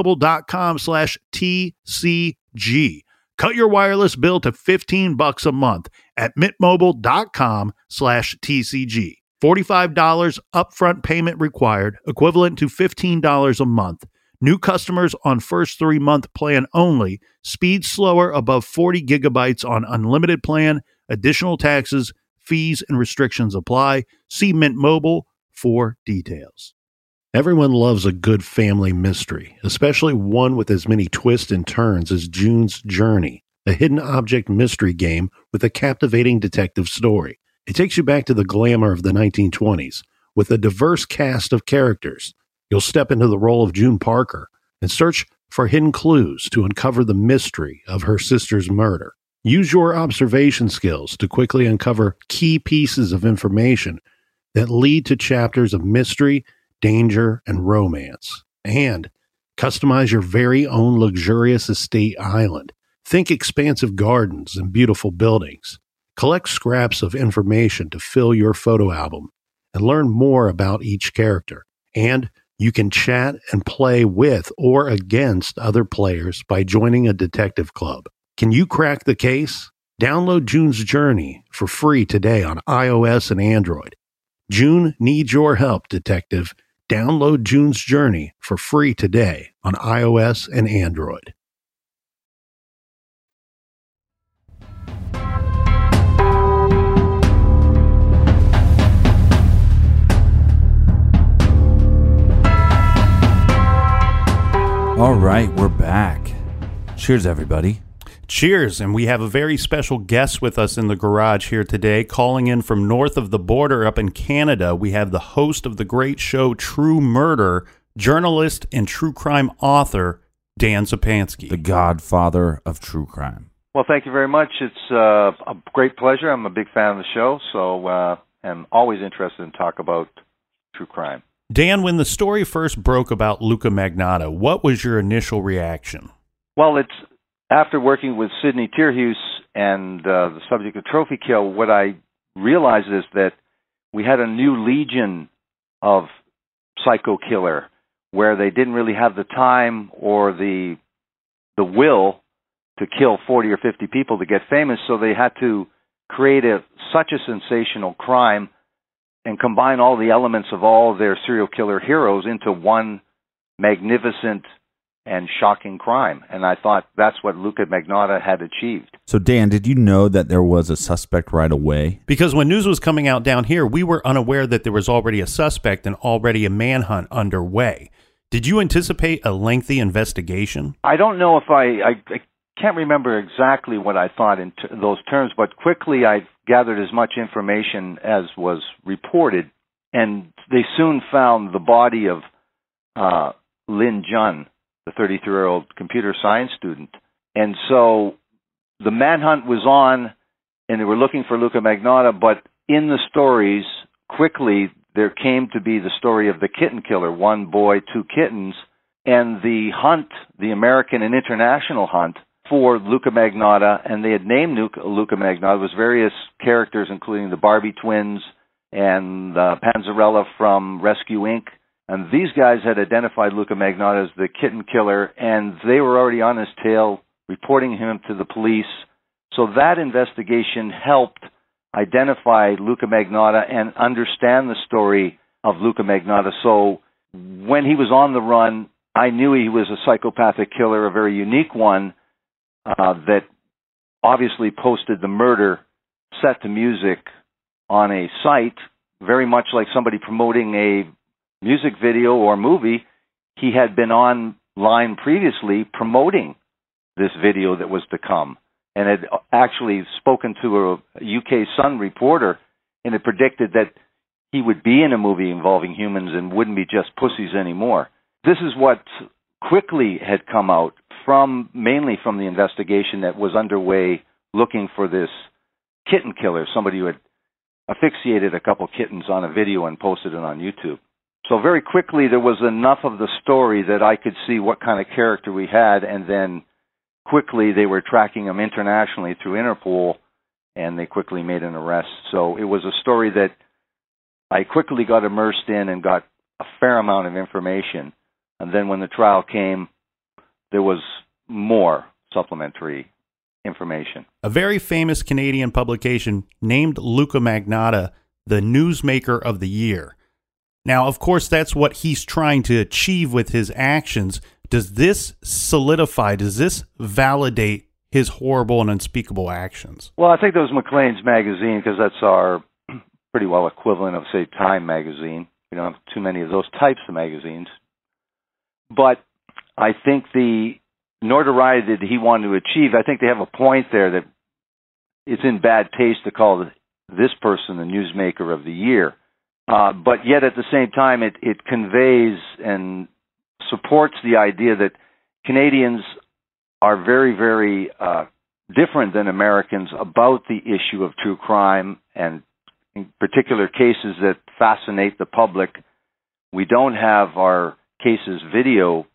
mintmobile.com/TCG. Cut your wireless bill to $15 a month at mintmobile.com/TCG. $45 upfront payment required, equivalent to $15 a month. New customers on first 3-month plan only. Speed slower above 40 gigabytes on unlimited plan. Additional taxes, fees, and restrictions apply. See Mint Mobile for details. Everyone loves a good family mystery, especially one with as many twists and turns as June's Journey, a hidden object mystery game with a captivating detective story. It takes you back to the glamour of the 1920s with a diverse cast of characters. You'll step into the role of June Parker and search for hidden clues to uncover the mystery of her sister's murder. Use your observation skills to quickly uncover key pieces of information that lead to chapters of mystery, danger, and romance. And customize your very own luxurious estate island. Think expansive gardens and beautiful buildings. Collect scraps of information to fill your photo album and learn more about each character. And you can chat and play with or against other players by joining a detective club. Can you crack the case? Download June's Journey for free today on iOS and Android. June needs your help, detective. Download June's Journey for free today on iOS and Android. All right, we're back. Cheers, everybody. Cheers, and we have a very special guest with us in the garage here today. Calling in from north of the border up in Canada, we have the host of the great show True Murder, journalist and true crime author, Dan Zupansky. The godfather of true crime. Well, thank you very much. It's a great pleasure. I'm a big fan of the show, so I'm always interested in talk about true crime. Dan, when the story first broke about Luka Magnotta, what was your initial reaction? Well, it's after working with Sidney Tierhuis and the subject of Trophy Kill, what I realized is that we had a new legion of psycho killer where they didn't really have the time or the will to kill 40 or 50 people to get famous, so they had to create such a sensational crime and combine all the elements of all of their serial killer heroes into one magnificent and shocking crime. And I thought that's what Luka Magnotta had achieved. So, Dan, did you know that there was a suspect right away? Because when news was coming out down here, we were unaware that there was already a suspect and already a manhunt underway. Did you anticipate a lengthy investigation? I don't know if I can't remember exactly what I thought in those terms, but quickly I gathered as much information as was reported, and they soon found the body of Lin Jun, the 33-year-old computer science student. And so the manhunt was on, and they were looking for Luka Magnotta, but in the stories, quickly there came to be the story of the kitten killer, 1 boy, 2 kittens, and the hunt, the American and international hunt, for Luka Magnotta, and they had named Luka Magnotta. It was various characters, including the Barbie twins and Panzarella from Rescue Inc. And these guys had identified Luka Magnotta as the kitten killer, and they were already on his tail, reporting him to the police. So that investigation helped identify Luka Magnotta and understand the story of Luka Magnotta. So when he was on the run, I knew he was a psychopathic killer, a very unique one, that obviously posted the murder set to music on a site, very much like somebody promoting a music video or movie. He had been online previously promoting this video that was to come, and had actually spoken to a UK Sun reporter and had predicted that he would be in a movie involving humans and wouldn't be just pussies anymore. This is what quickly had come out mainly from the investigation that was underway looking for this kitten killer, somebody who had asphyxiated a couple kittens on a video and posted it on YouTube. So very quickly there was enough of the story that I could see what kind of character we had, and then quickly they were tracking him internationally through Interpol, and they quickly made an arrest. So it was a story that I quickly got immersed in and got a fair amount of information. And then when the trial came, there was more supplementary information. A very famous Canadian publication named Luka Magnotta the Newsmaker of the Year. Now, of course, that's what he's trying to achieve with his actions. Does this solidify, does this validate his horrible and unspeakable actions? Well, I think that was Maclean's magazine, because that's our pretty well equivalent of, say, Time magazine. We don't have too many of those types of magazines. But I think the notoriety that he wanted to achieve, I think they have a point there that it's in bad taste to call this person the Newsmaker of the Year. But yet at the same time, it conveys and supports the idea that Canadians are very, very different than Americans about the issue of true crime, and in particular cases that fascinate the public. We don't have our cases videotaped,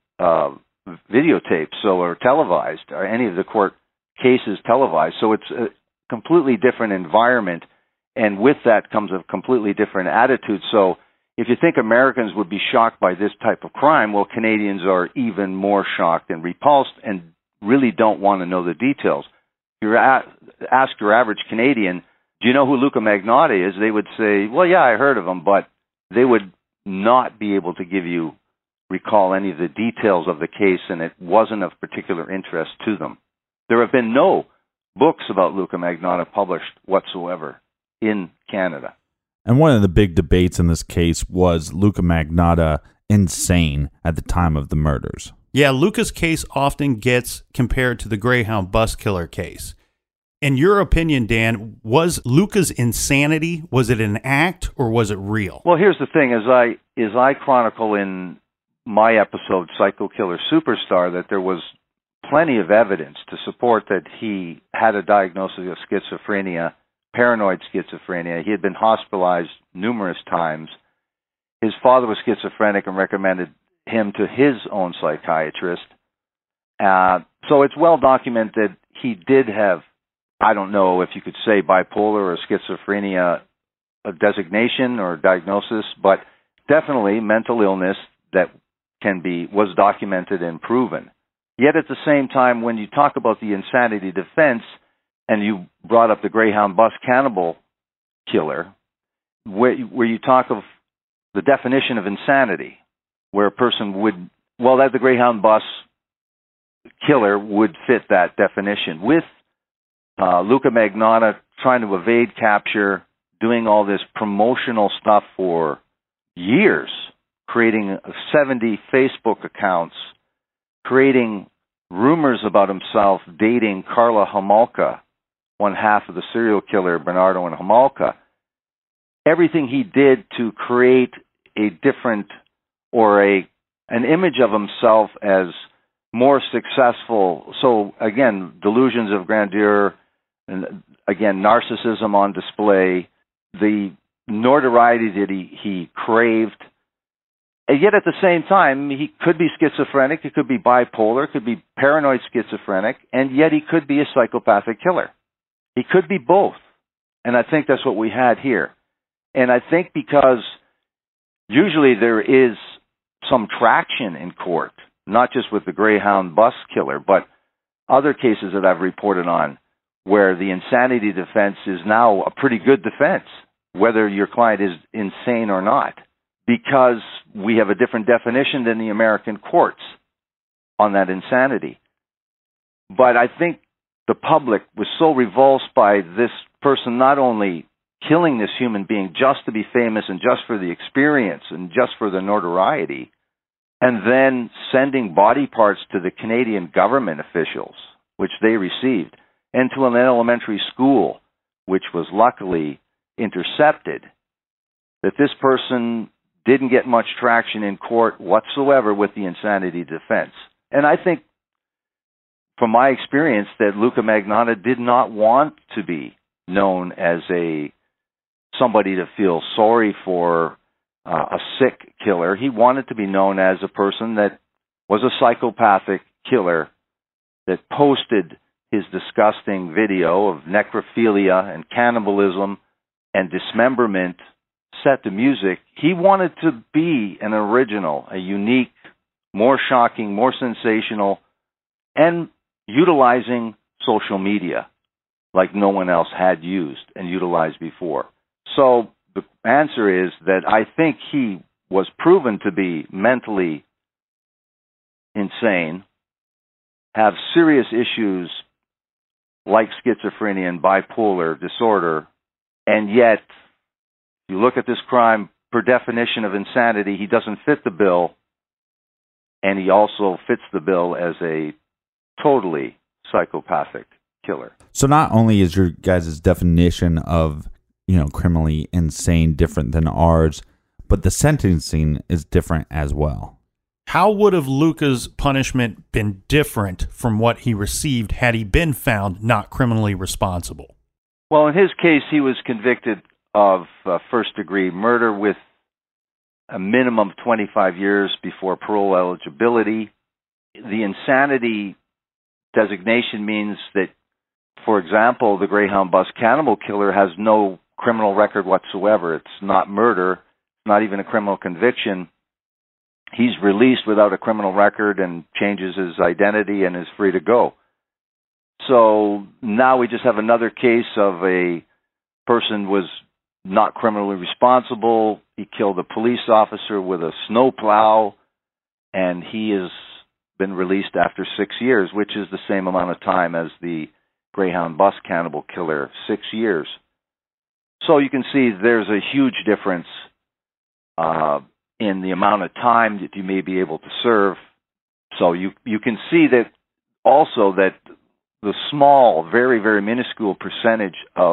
or televised, or any of the court cases televised. So it's a completely different environment, and with that comes a completely different attitude. So if you think Americans would be shocked by this type of crime, well, Canadians are even more shocked and repulsed and really don't want to know the details. If you ask your average Canadian, do you know who Luka Magnotta is? They would say, well, yeah, I heard of him, but they would not be able to recall any of the details of the case, and it wasn't of particular interest to them. There have been no books about Luka Magnotta published whatsoever in Canada. And one of the big debates in this case was Luka Magnotta insane at the time of the murders. Yeah, Luka's case often gets compared to the Greyhound bus killer case. In your opinion, Dan, was Luka's insanity, was it an act or was it real? Well, here's the thing. As I chronicle in my episode, Psycho Killer Superstar, that there was plenty of evidence to support that he had a diagnosis of schizophrenia, paranoid schizophrenia. He had been hospitalized numerous times. His father was schizophrenic and recommended him to his own psychiatrist. So it's well documented he did have, I don't know if you could say bipolar or schizophrenia designation or diagnosis, but definitely mental illness that was documented and proven. Yet at the same time, when you talk about the insanity defense, and you brought up the Greyhound bus cannibal killer, where you talk of the definition of insanity, where a person that the Greyhound bus killer would fit that definition. With Luka Magnotta trying to evade capture, doing all this promotional stuff for years, creating 70 Facebook accounts, creating rumors about himself dating Karla Homolka, one half of the serial killer Bernardo and Homolka. Everything he did to create a different or an image of himself as more successful. So again, delusions of grandeur, and again, narcissism on display, the notoriety that he craved. And yet at the same time, he could be schizophrenic, he could be bipolar, could be paranoid schizophrenic, and yet he could be a psychopathic killer. He could be both. And I think that's what we had here. And I think because usually there is some traction in court, not just with the Greyhound bus killer, but other cases that I've reported on where the insanity defense is now a pretty good defense, whether your client is insane or not, because we have a different definition than the American courts on that insanity. But I think the public was so revulsed by this person not only killing this human being just to be famous and just for the experience and just for the notoriety, and then sending body parts to the Canadian government officials, which they received, and to an elementary school, which was luckily intercepted, that this person didn't get much traction in court whatsoever with the insanity defense. And I think, from my experience, that Luka Magnotta did not want to be known as somebody to feel sorry for, a sick killer. He wanted to be known as a person that was a psychopathic killer that posted his disgusting video of necrophilia and cannibalism and dismemberment set to music. He wanted to be an original, a unique, more shocking, more sensational, and utilizing social media like no one else had used and utilized before. So the answer is that I think he was proven to be mentally insane, have serious issues like schizophrenia and bipolar disorder, and yet, if you look at this crime, per definition of insanity, he doesn't fit the bill, and he also fits the bill as a totally psychopathic killer. So not only is your guys' definition of, criminally insane different than ours, but the sentencing is different as well. How would have Luca's punishment been different from what he received had he been found not criminally responsible? Well, in his case, he was convicted of first-degree murder with a minimum of 25 years before parole eligibility. The insanity designation means that, for example, the Greyhound bus cannibal killer has no criminal record whatsoever. It's not murder, not even a criminal conviction. He's released without a criminal record and changes his identity and is free to go. So now we just have another case of a person was not criminally responsible. He killed a police officer with a snowplow, and he has been released after 6 years, which is the same amount of time as the Greyhound bus cannibal killer, 6 years. So you can see there's a huge difference in the amount of time that you may be able to serve. So you can see that also that the small, very, very minuscule percentage of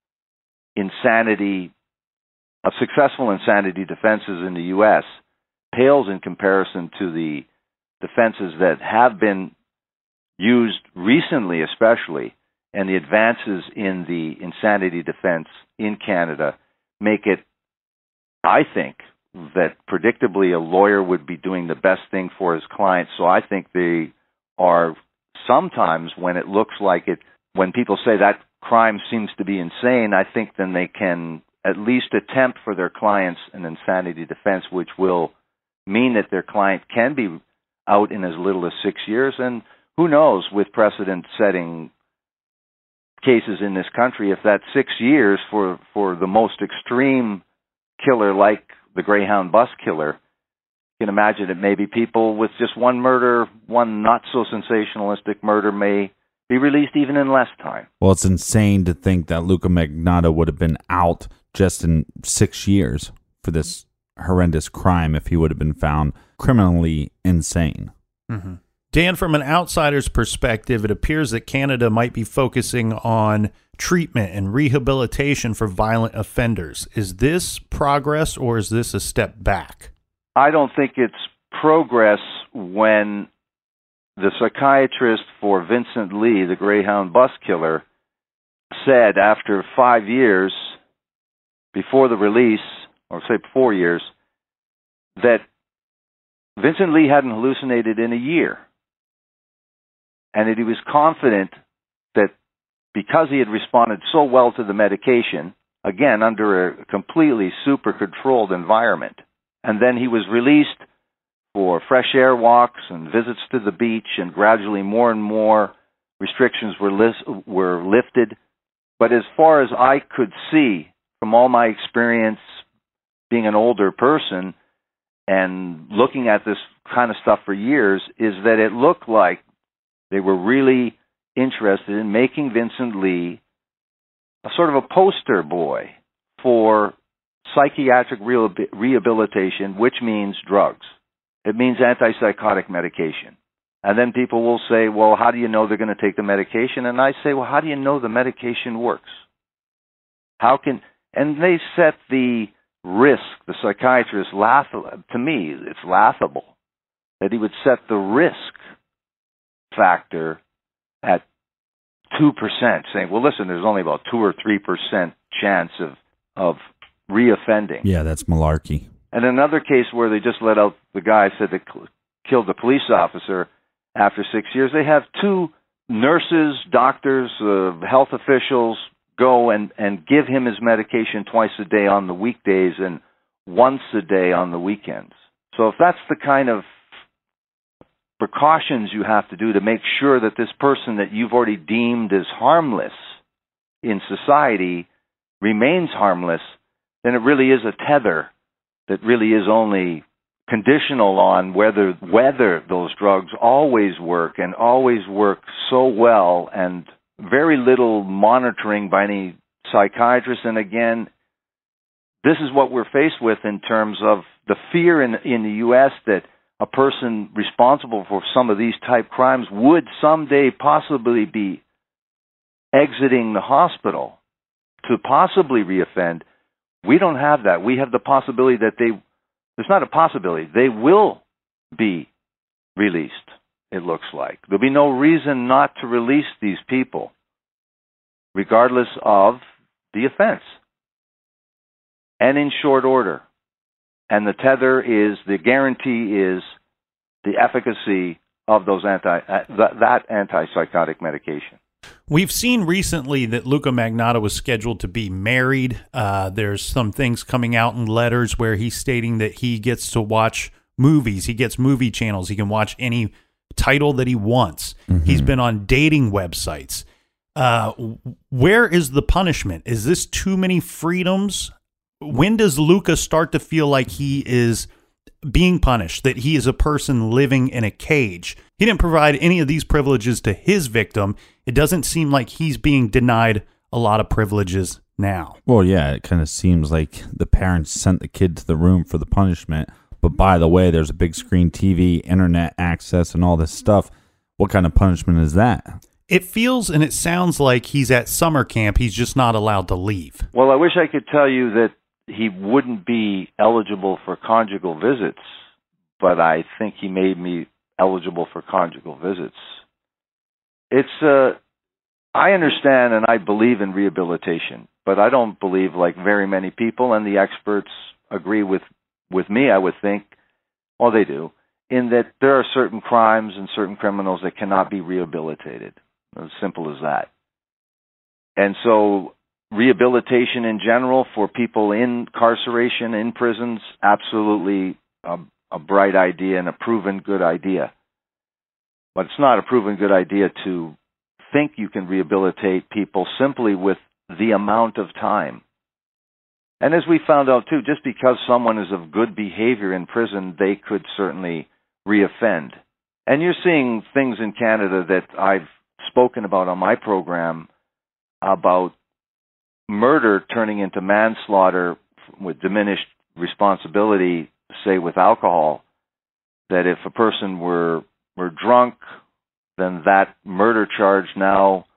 insanity, of successful insanity defenses in the U.S. pales in comparison to the defenses that have been used recently, especially, and the advances in the insanity defense in Canada make it, I think, that predictably a lawyer would be doing the best thing for his client. So I think they are sometimes, when it looks like it, when people say that crime seems to be insane, I think then they can at least attempt for their clients an insanity defense, which will mean that their client can be out in as little as 6 years. And who knows, with precedent-setting cases in this country, if that's 6 years for the most extreme killer like the Greyhound bus killer, you can imagine that maybe people with just one murder, one not so sensationalistic murder, may be released even in less time. Well, it's insane to think that Luca Magnotta would have been out just in 6 years for this horrendous crime if he would have been found criminally insane. Mm-hmm. Dan, from an outsider's perspective, it appears that Canada might be focusing on treatment and rehabilitation for violent offenders. Is this progress or is this a step back? I don't think it's progress when the psychiatrist for Vincent Lee, the Greyhound bus killer, said after 5 years before the release, or say 4 years, that Vincent Lee hadn't hallucinated in a year. And that he was confident that because he had responded so well to the medication, again, under a completely super controlled environment, and then he was released for fresh air walks and visits to the beach, and gradually more and more restrictions were lifted. But as far as I could see from all my experience being an older person and looking at this kind of stuff for years, is that it looked like they were really interested in making Vincent Lee a sort of a poster boy for psychiatric rehabilitation, which means drugs. It means antipsychotic medication. And then people will say, well, how do you know they're going to take the medication? And I say, well, how do you know the medication works? And they set the risk, the psychiatrist, to me, it's laughable that he would set the risk factor at 2%, saying, well, listen, there's only about 2 or 3% chance of reoffending. Yeah, that's malarkey. And another case where they just let out the guy said that killed the police officer after 6 years, they have 2 nurses, doctors, health officials go and give him his medication twice a day on the weekdays and once a day on the weekends. So if that's the kind of precautions you have to do to make sure that this person that you've already deemed as harmless in society remains harmless, then it really is a tether that really is only conditional on whether those drugs always work and always work so well, and very little monitoring by any psychiatrist. And again, this is what we're faced with in terms of the fear in the U.S. that a person responsible for some of these type crimes would someday possibly be exiting the hospital to possibly reoffend. We don't have that. We have the possibility that it's not a possibility, they will be released, it looks like. There'll be no reason not to release these people, regardless of the offense, and in short order. And the tether is, the guarantee is the efficacy of those that antipsychotic medication. We've seen recently that Luka Magnotta was scheduled to be married. There's some things coming out in letters where he's stating that he gets to watch movies. He gets movie channels. He can watch any title that he wants. Mm-hmm. He's been on dating websites. Where is the punishment? Is this too many freedoms? When does Luka start to feel like he is being punished, that he is a person living in a cage? He didn't provide any of these privileges to his victim. It doesn't seem like he's being denied a lot of privileges now. Well, yeah, it kind of seems like the parents sent the kid to the room for the punishment. But by the way, there's a big screen TV, internet access, and all this stuff. What kind of punishment is that? It feels and it sounds like he's at summer camp. He's just not allowed to leave. Well, I wish I could tell you that he wouldn't be eligible for conjugal visits, but I think he made me eligible for conjugal visits. I understand and I believe in rehabilitation, but I don't believe, like very many people, and the experts agree with me, I would think, well, they do, in that there are certain crimes and certain criminals that cannot be rehabilitated. As simple as that. And so rehabilitation in general for people in incarceration, in prisons, absolutely a bright idea and a proven good idea. But it's not a proven good idea to think you can rehabilitate people simply with the amount of time. And as we found out too, just because someone is of good behavior in prison, they could certainly reoffend. And you're seeing things in Canada that I've spoken about on my program about murder turning into manslaughter with diminished responsibility, say with alcohol, that if a person were drunk, then that murder charge now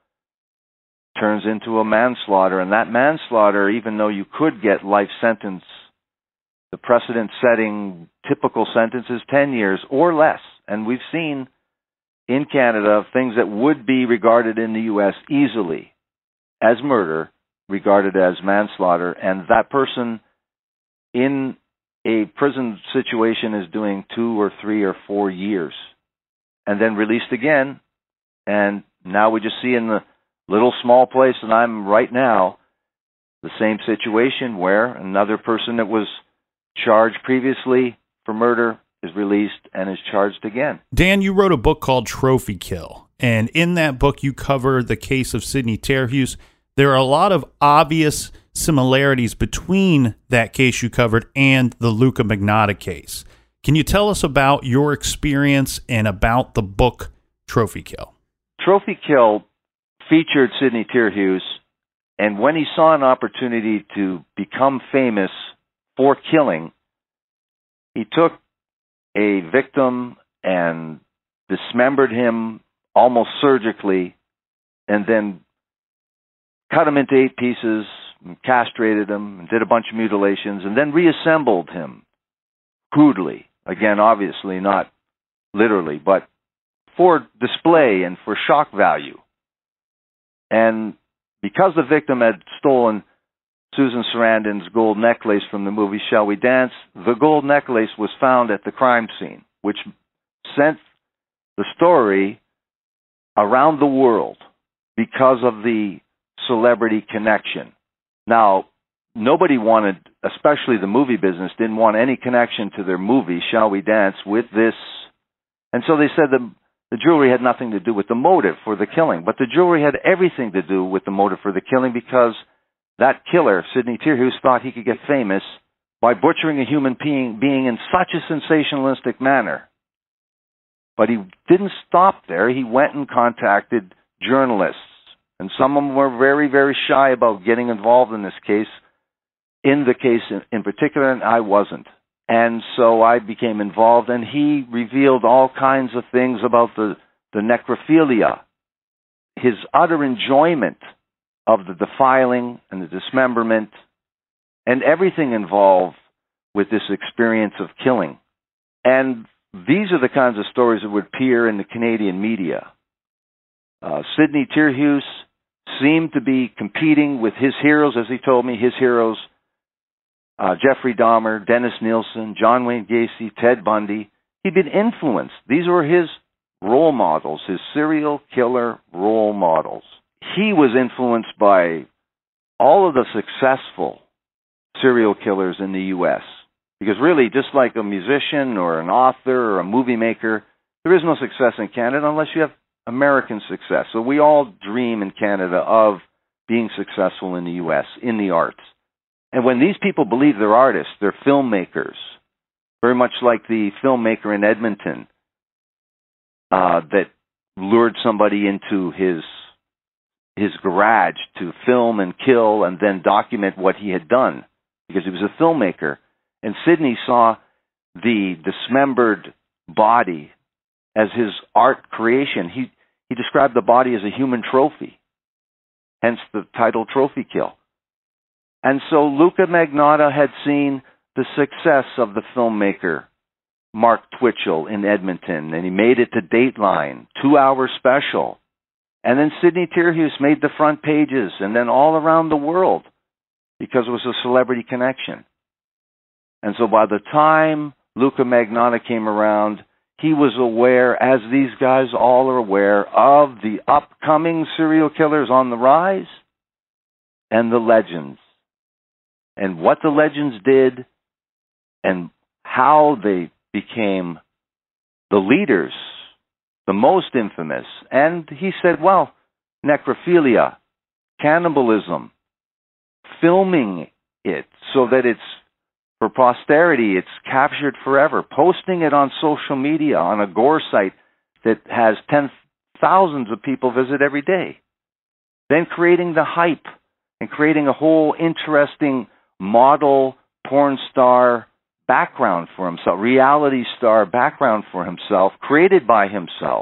turns into a manslaughter. And that manslaughter, even though you could get life sentence, the precedent-setting typical sentence is 10 years or less. And we've seen in Canada things that would be regarded in the U.S. easily as murder, regarded as manslaughter, and that person in a prison situation is doing 2 or 3 or 4 years and then released again. And now we just see in the little small place that I'm right now the same situation where another person that was charged previously for murder is released and is charged again. Dan, you wrote a book called Trophy Kill, and in that book you cover the case of Sidney Terhune. There are a lot of obvious similarities between that case you covered and the Luka Magnotta case. Can you tell us about your experience and about the book Trophy Kill? Trophy Kill featured Sidney Terhune, and when he saw an opportunity to become famous for killing, he took a victim and dismembered him almost surgically and then cut him into 8 pieces, and castrated him, and did a bunch of mutilations, and then reassembled him crudely. Again, obviously not literally, but for display and for shock value. And because the victim had stolen Susan Sarandon's gold necklace from the movie Shall We Dance, the gold necklace was found at the crime scene, which sent the story around the world because of the celebrity connection. Now, nobody wanted, especially the movie business, didn't want any connection to their movie, Shall We Dance, with this. And so they said the jewelry had nothing to do with the motive for the killing. But the jewelry had everything to do with the motive for the killing, because that killer, Sidney Tierhuis, thought he could get famous by butchering a human being in such a sensationalistic manner. But he didn't stop there. He went and contacted journalists. And some of them were very, very shy about getting involved in this case, in the case in particular, and I wasn't. And so I became involved, and he revealed all kinds of things about the necrophilia, his utter enjoyment of the defiling and the dismemberment, and everything involved with this experience of killing. And these are the kinds of stories that would appear in the Canadian media. Sidney Tierhuis seemed to be competing with his heroes, as he told me, his heroes, Jeffrey Dahmer, Dennis Nielsen, John Wayne Gacy, Ted Bundy. He'd been influenced. These were his role models, his serial killer role models. He was influenced by all of the successful serial killers in the U.S. Because really, just like a musician or an author or a movie maker, there is no success in Canada unless you have American success. So we all dream in Canada of being successful in the U.S., in the arts. And when these people believe they're artists, they're filmmakers, very much like the filmmaker in Edmonton that lured somebody into his garage to film and kill and then document what he had done, because he was a filmmaker. And Sidney saw the dismembered body as his art creation. He described the body as a human trophy, hence the title Trophy Kill. And so Luca Magnotta had seen the success of the filmmaker Mark Twitchell in Edmonton, and he made it to Dateline, 2-hour special. And then Sidney Tierhuis made the front pages, and then all around the world, because it was a celebrity connection. And so by the time Luca Magnotta came around, he was aware, as these guys all are aware, of the upcoming serial killers on the rise and the legends. And what the legends did and how they became the leaders, the most infamous. And he said, well, necrophilia, cannibalism, filming it so that it's for posterity, it's captured forever, posting it on social media, on a gore site that has thousands of people visit every day. Then creating the hype and creating a whole interesting model porn star background for himself, reality star background for himself, created by himself.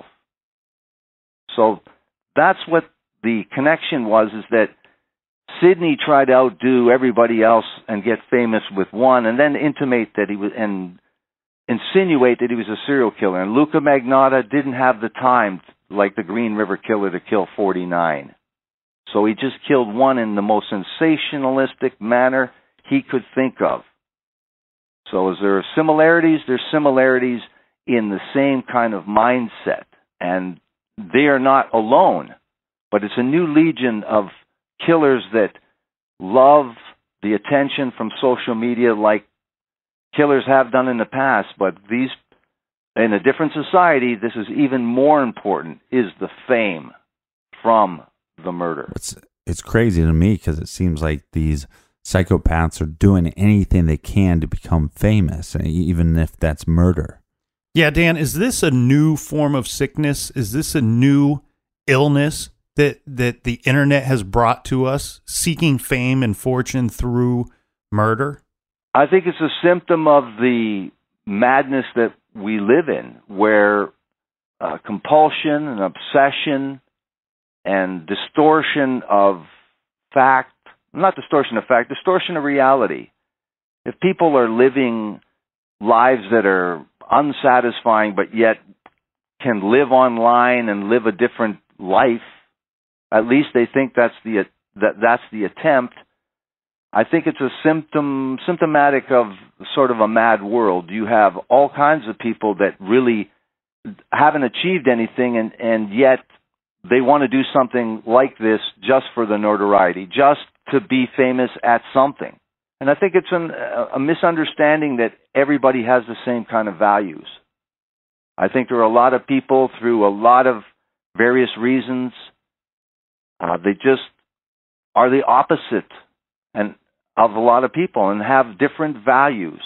So that's what the connection was, is that Sidney tried to outdo everybody else and get famous with one, and then intimate that he was, and insinuate that he was a serial killer. And Luca Magnotta didn't have the time, like the Green River Killer, to kill 49. So he just killed one in the most sensationalistic manner he could think of. So is there similarities? There's similarities in the same kind of mindset. And they are not alone, but it's a new legion of killers that love the attention from social media like killers have done in the past. But these, in a different society, this is even more important, is the fame from the murder. It's crazy to me because it seems like these psychopaths are doing anything they can to become famous, even if that's murder. Yeah, Dan, is this a new form of sickness? Is this a new illness that the internet has brought to us, seeking fame and fortune through murder? I think it's a symptom of the madness that we live in, where compulsion and obsession and distortion of fact, not distortion of fact, distortion of reality. If people are living lives that are unsatisfying but yet can live online and live a different life, at least they think that's the attempt. I think it's a symptomatic of sort of a mad world. You have all kinds of people that really haven't achieved anything and yet they want to do something like this just for the notoriety, just to be famous at something. And I think it's a misunderstanding that everybody has the same kind of values. I think there are a lot of people through a lot of various reasons, they just are the opposite and of a lot of people and have different values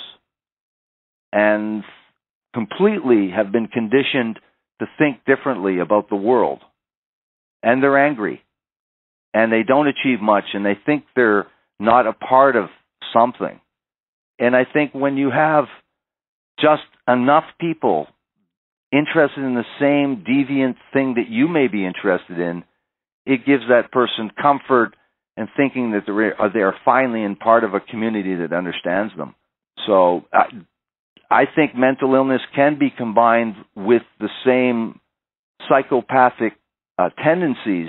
and completely have been conditioned to think differently about the world. And they're angry. And they don't achieve much, and they think they're not a part of something. And I think when you have just enough people interested in the same deviant thing that you may be interested in, it gives that person comfort and thinking that they are finally in part of a community that understands them. So I think mental illness can be combined with the same psychopathic tendencies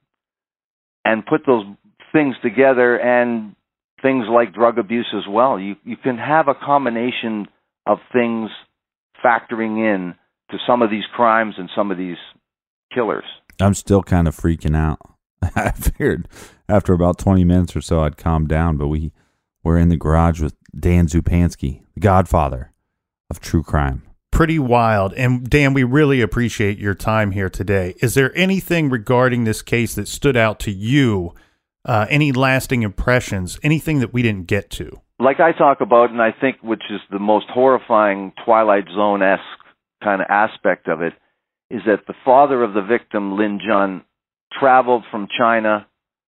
and put those things together, and things like drug abuse as well. You can have a combination of things factoring in to some of these crimes and some of these killers. I'm still kind of freaking out. I figured after about 20 minutes or so I'd calm down, but we're in the garage with Dan Zupansky, the godfather of true crime. Pretty wild. And Dan, we really appreciate your time here today. Is there anything regarding this case that stood out to you? Any lasting impressions? Anything that we didn't get to? Like I talk about, and I think which is the most horrifying Twilight Zone-esque kind of aspect of it, is that the father of the victim, Lin Jun, traveled from China,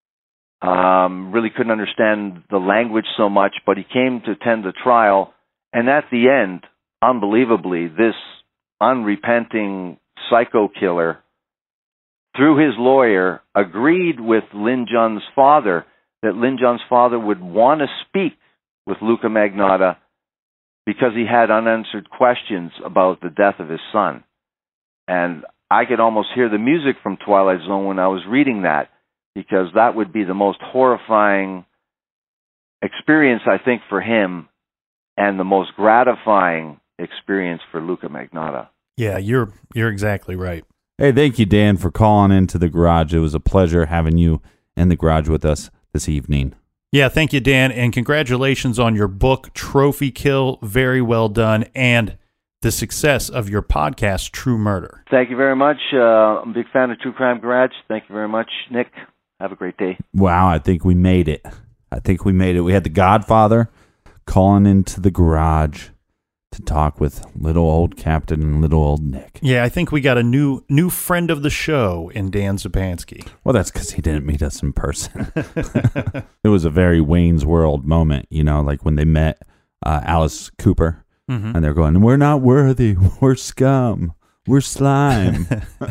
really couldn't understand the language so much, but he came to attend the trial, and at the end, unbelievably, this unrepenting psycho killer, through his lawyer, agreed with Lin Jun's father that Lin Jun's father would want to speak with Luca Magnotta because he had unanswered questions about the death of his son. And I could almost hear the music from Twilight Zone when I was reading that, because that would be the most horrifying experience, I think, for him, and the most gratifying experience for Luca Magnotta. Yeah, you're exactly right. Hey, thank you, Dan, for calling into the garage. It was a pleasure having you in the garage with us this evening. Yeah, thank you, Dan, and congratulations on your book, Trophy Kill. Very well done, and the success of your podcast, True Murder. Thank you very much. I'm a big fan of True Crime Garage. Thank you very much, Nick. Have a great day. Wow, I think we made it. We had the Godfather calling into the garage to talk with little old Captain and little old Nick. Yeah, I think we got a new friend of the show in Dan Zupansky. Well, that's because he didn't meet us in person. It was a very Wayne's World moment, like when they met Alice Cooper, and they're going, "We're not worthy. We're scum. We're slime."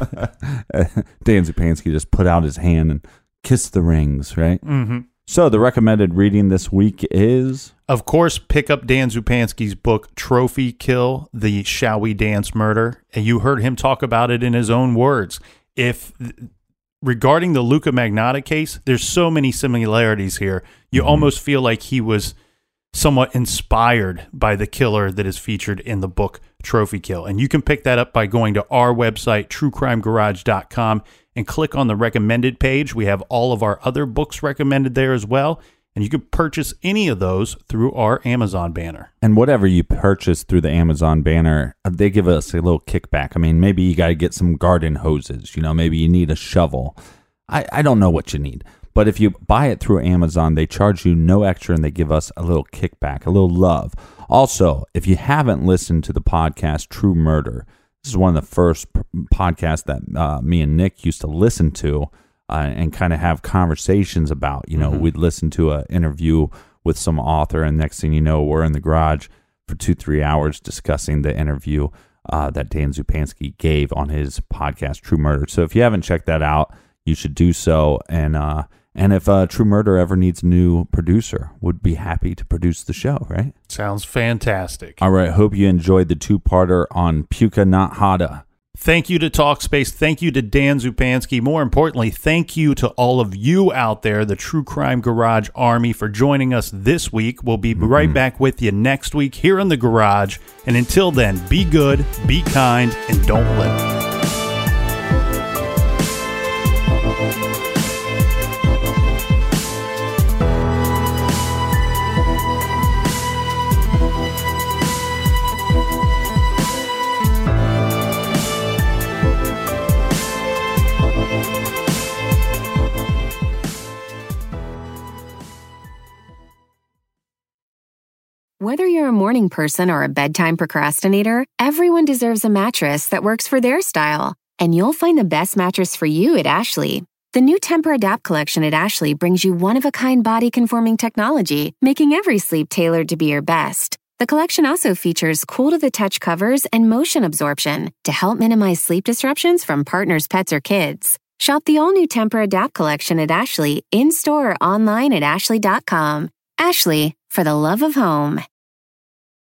Dan Zupansky just put out his hand and kissed the rings, right? Mm-hmm. So the recommended reading this week is... Of course, pick up Dan Zupansky's book, Trophy Kill, The Shall We Dance Murder. And you heard him talk about it in his own words. Regarding the Luca Magnotta case, there's so many similarities here. You almost feel like he was somewhat inspired by the killer that is featured in the book, Trophy Kill. And you can pick that up by going to our website, truecrimegarage.com, and click on the recommended page. We have all of our other books recommended there as well. And you can purchase any of those through our Amazon banner. And whatever you purchase through the Amazon banner, they give us a little kickback. I mean, maybe you got to get some garden hoses. Maybe you need a shovel. I don't know what you need. But if you buy it through Amazon, they charge you no extra and they give us a little kickback, a little love. Also, if you haven't listened to the podcast True Murder, this is one of the first podcasts that me and Nick used to listen to and kind of have conversations about. We'd listen to an interview with some author, and next thing you know, we're in the garage for 2-3 hours discussing the interview that Dan Zupansky gave on his podcast, True Murder. So if you haven't checked that out, you should do so. And if True Murder ever needs a new producer, would be happy to produce the show, right? Sounds fantastic. All right. Hope you enjoyed the two-parter on Puka Not Hada. Thank you to Talkspace. Thank you to Dan Zupansky. More importantly, thank you to all of you out there, the True Crime Garage Army, for joining us this week. We'll be right back with you next week here in the garage. And until then, be good, be kind, and don't limit. Whether you're a morning person or a bedtime procrastinator, everyone deserves a mattress that works for their style. And you'll find the best mattress for you at Ashley. The new Tempur-Adapt collection at Ashley brings you one-of-a-kind body-conforming technology, making every sleep tailored to be your best. The collection also features cool-to-the-touch covers and motion absorption to help minimize sleep disruptions from partners, pets, or kids. Shop the all-new Tempur-Adapt collection at Ashley, in-store or online at ashley.com. Ashley, for the love of home.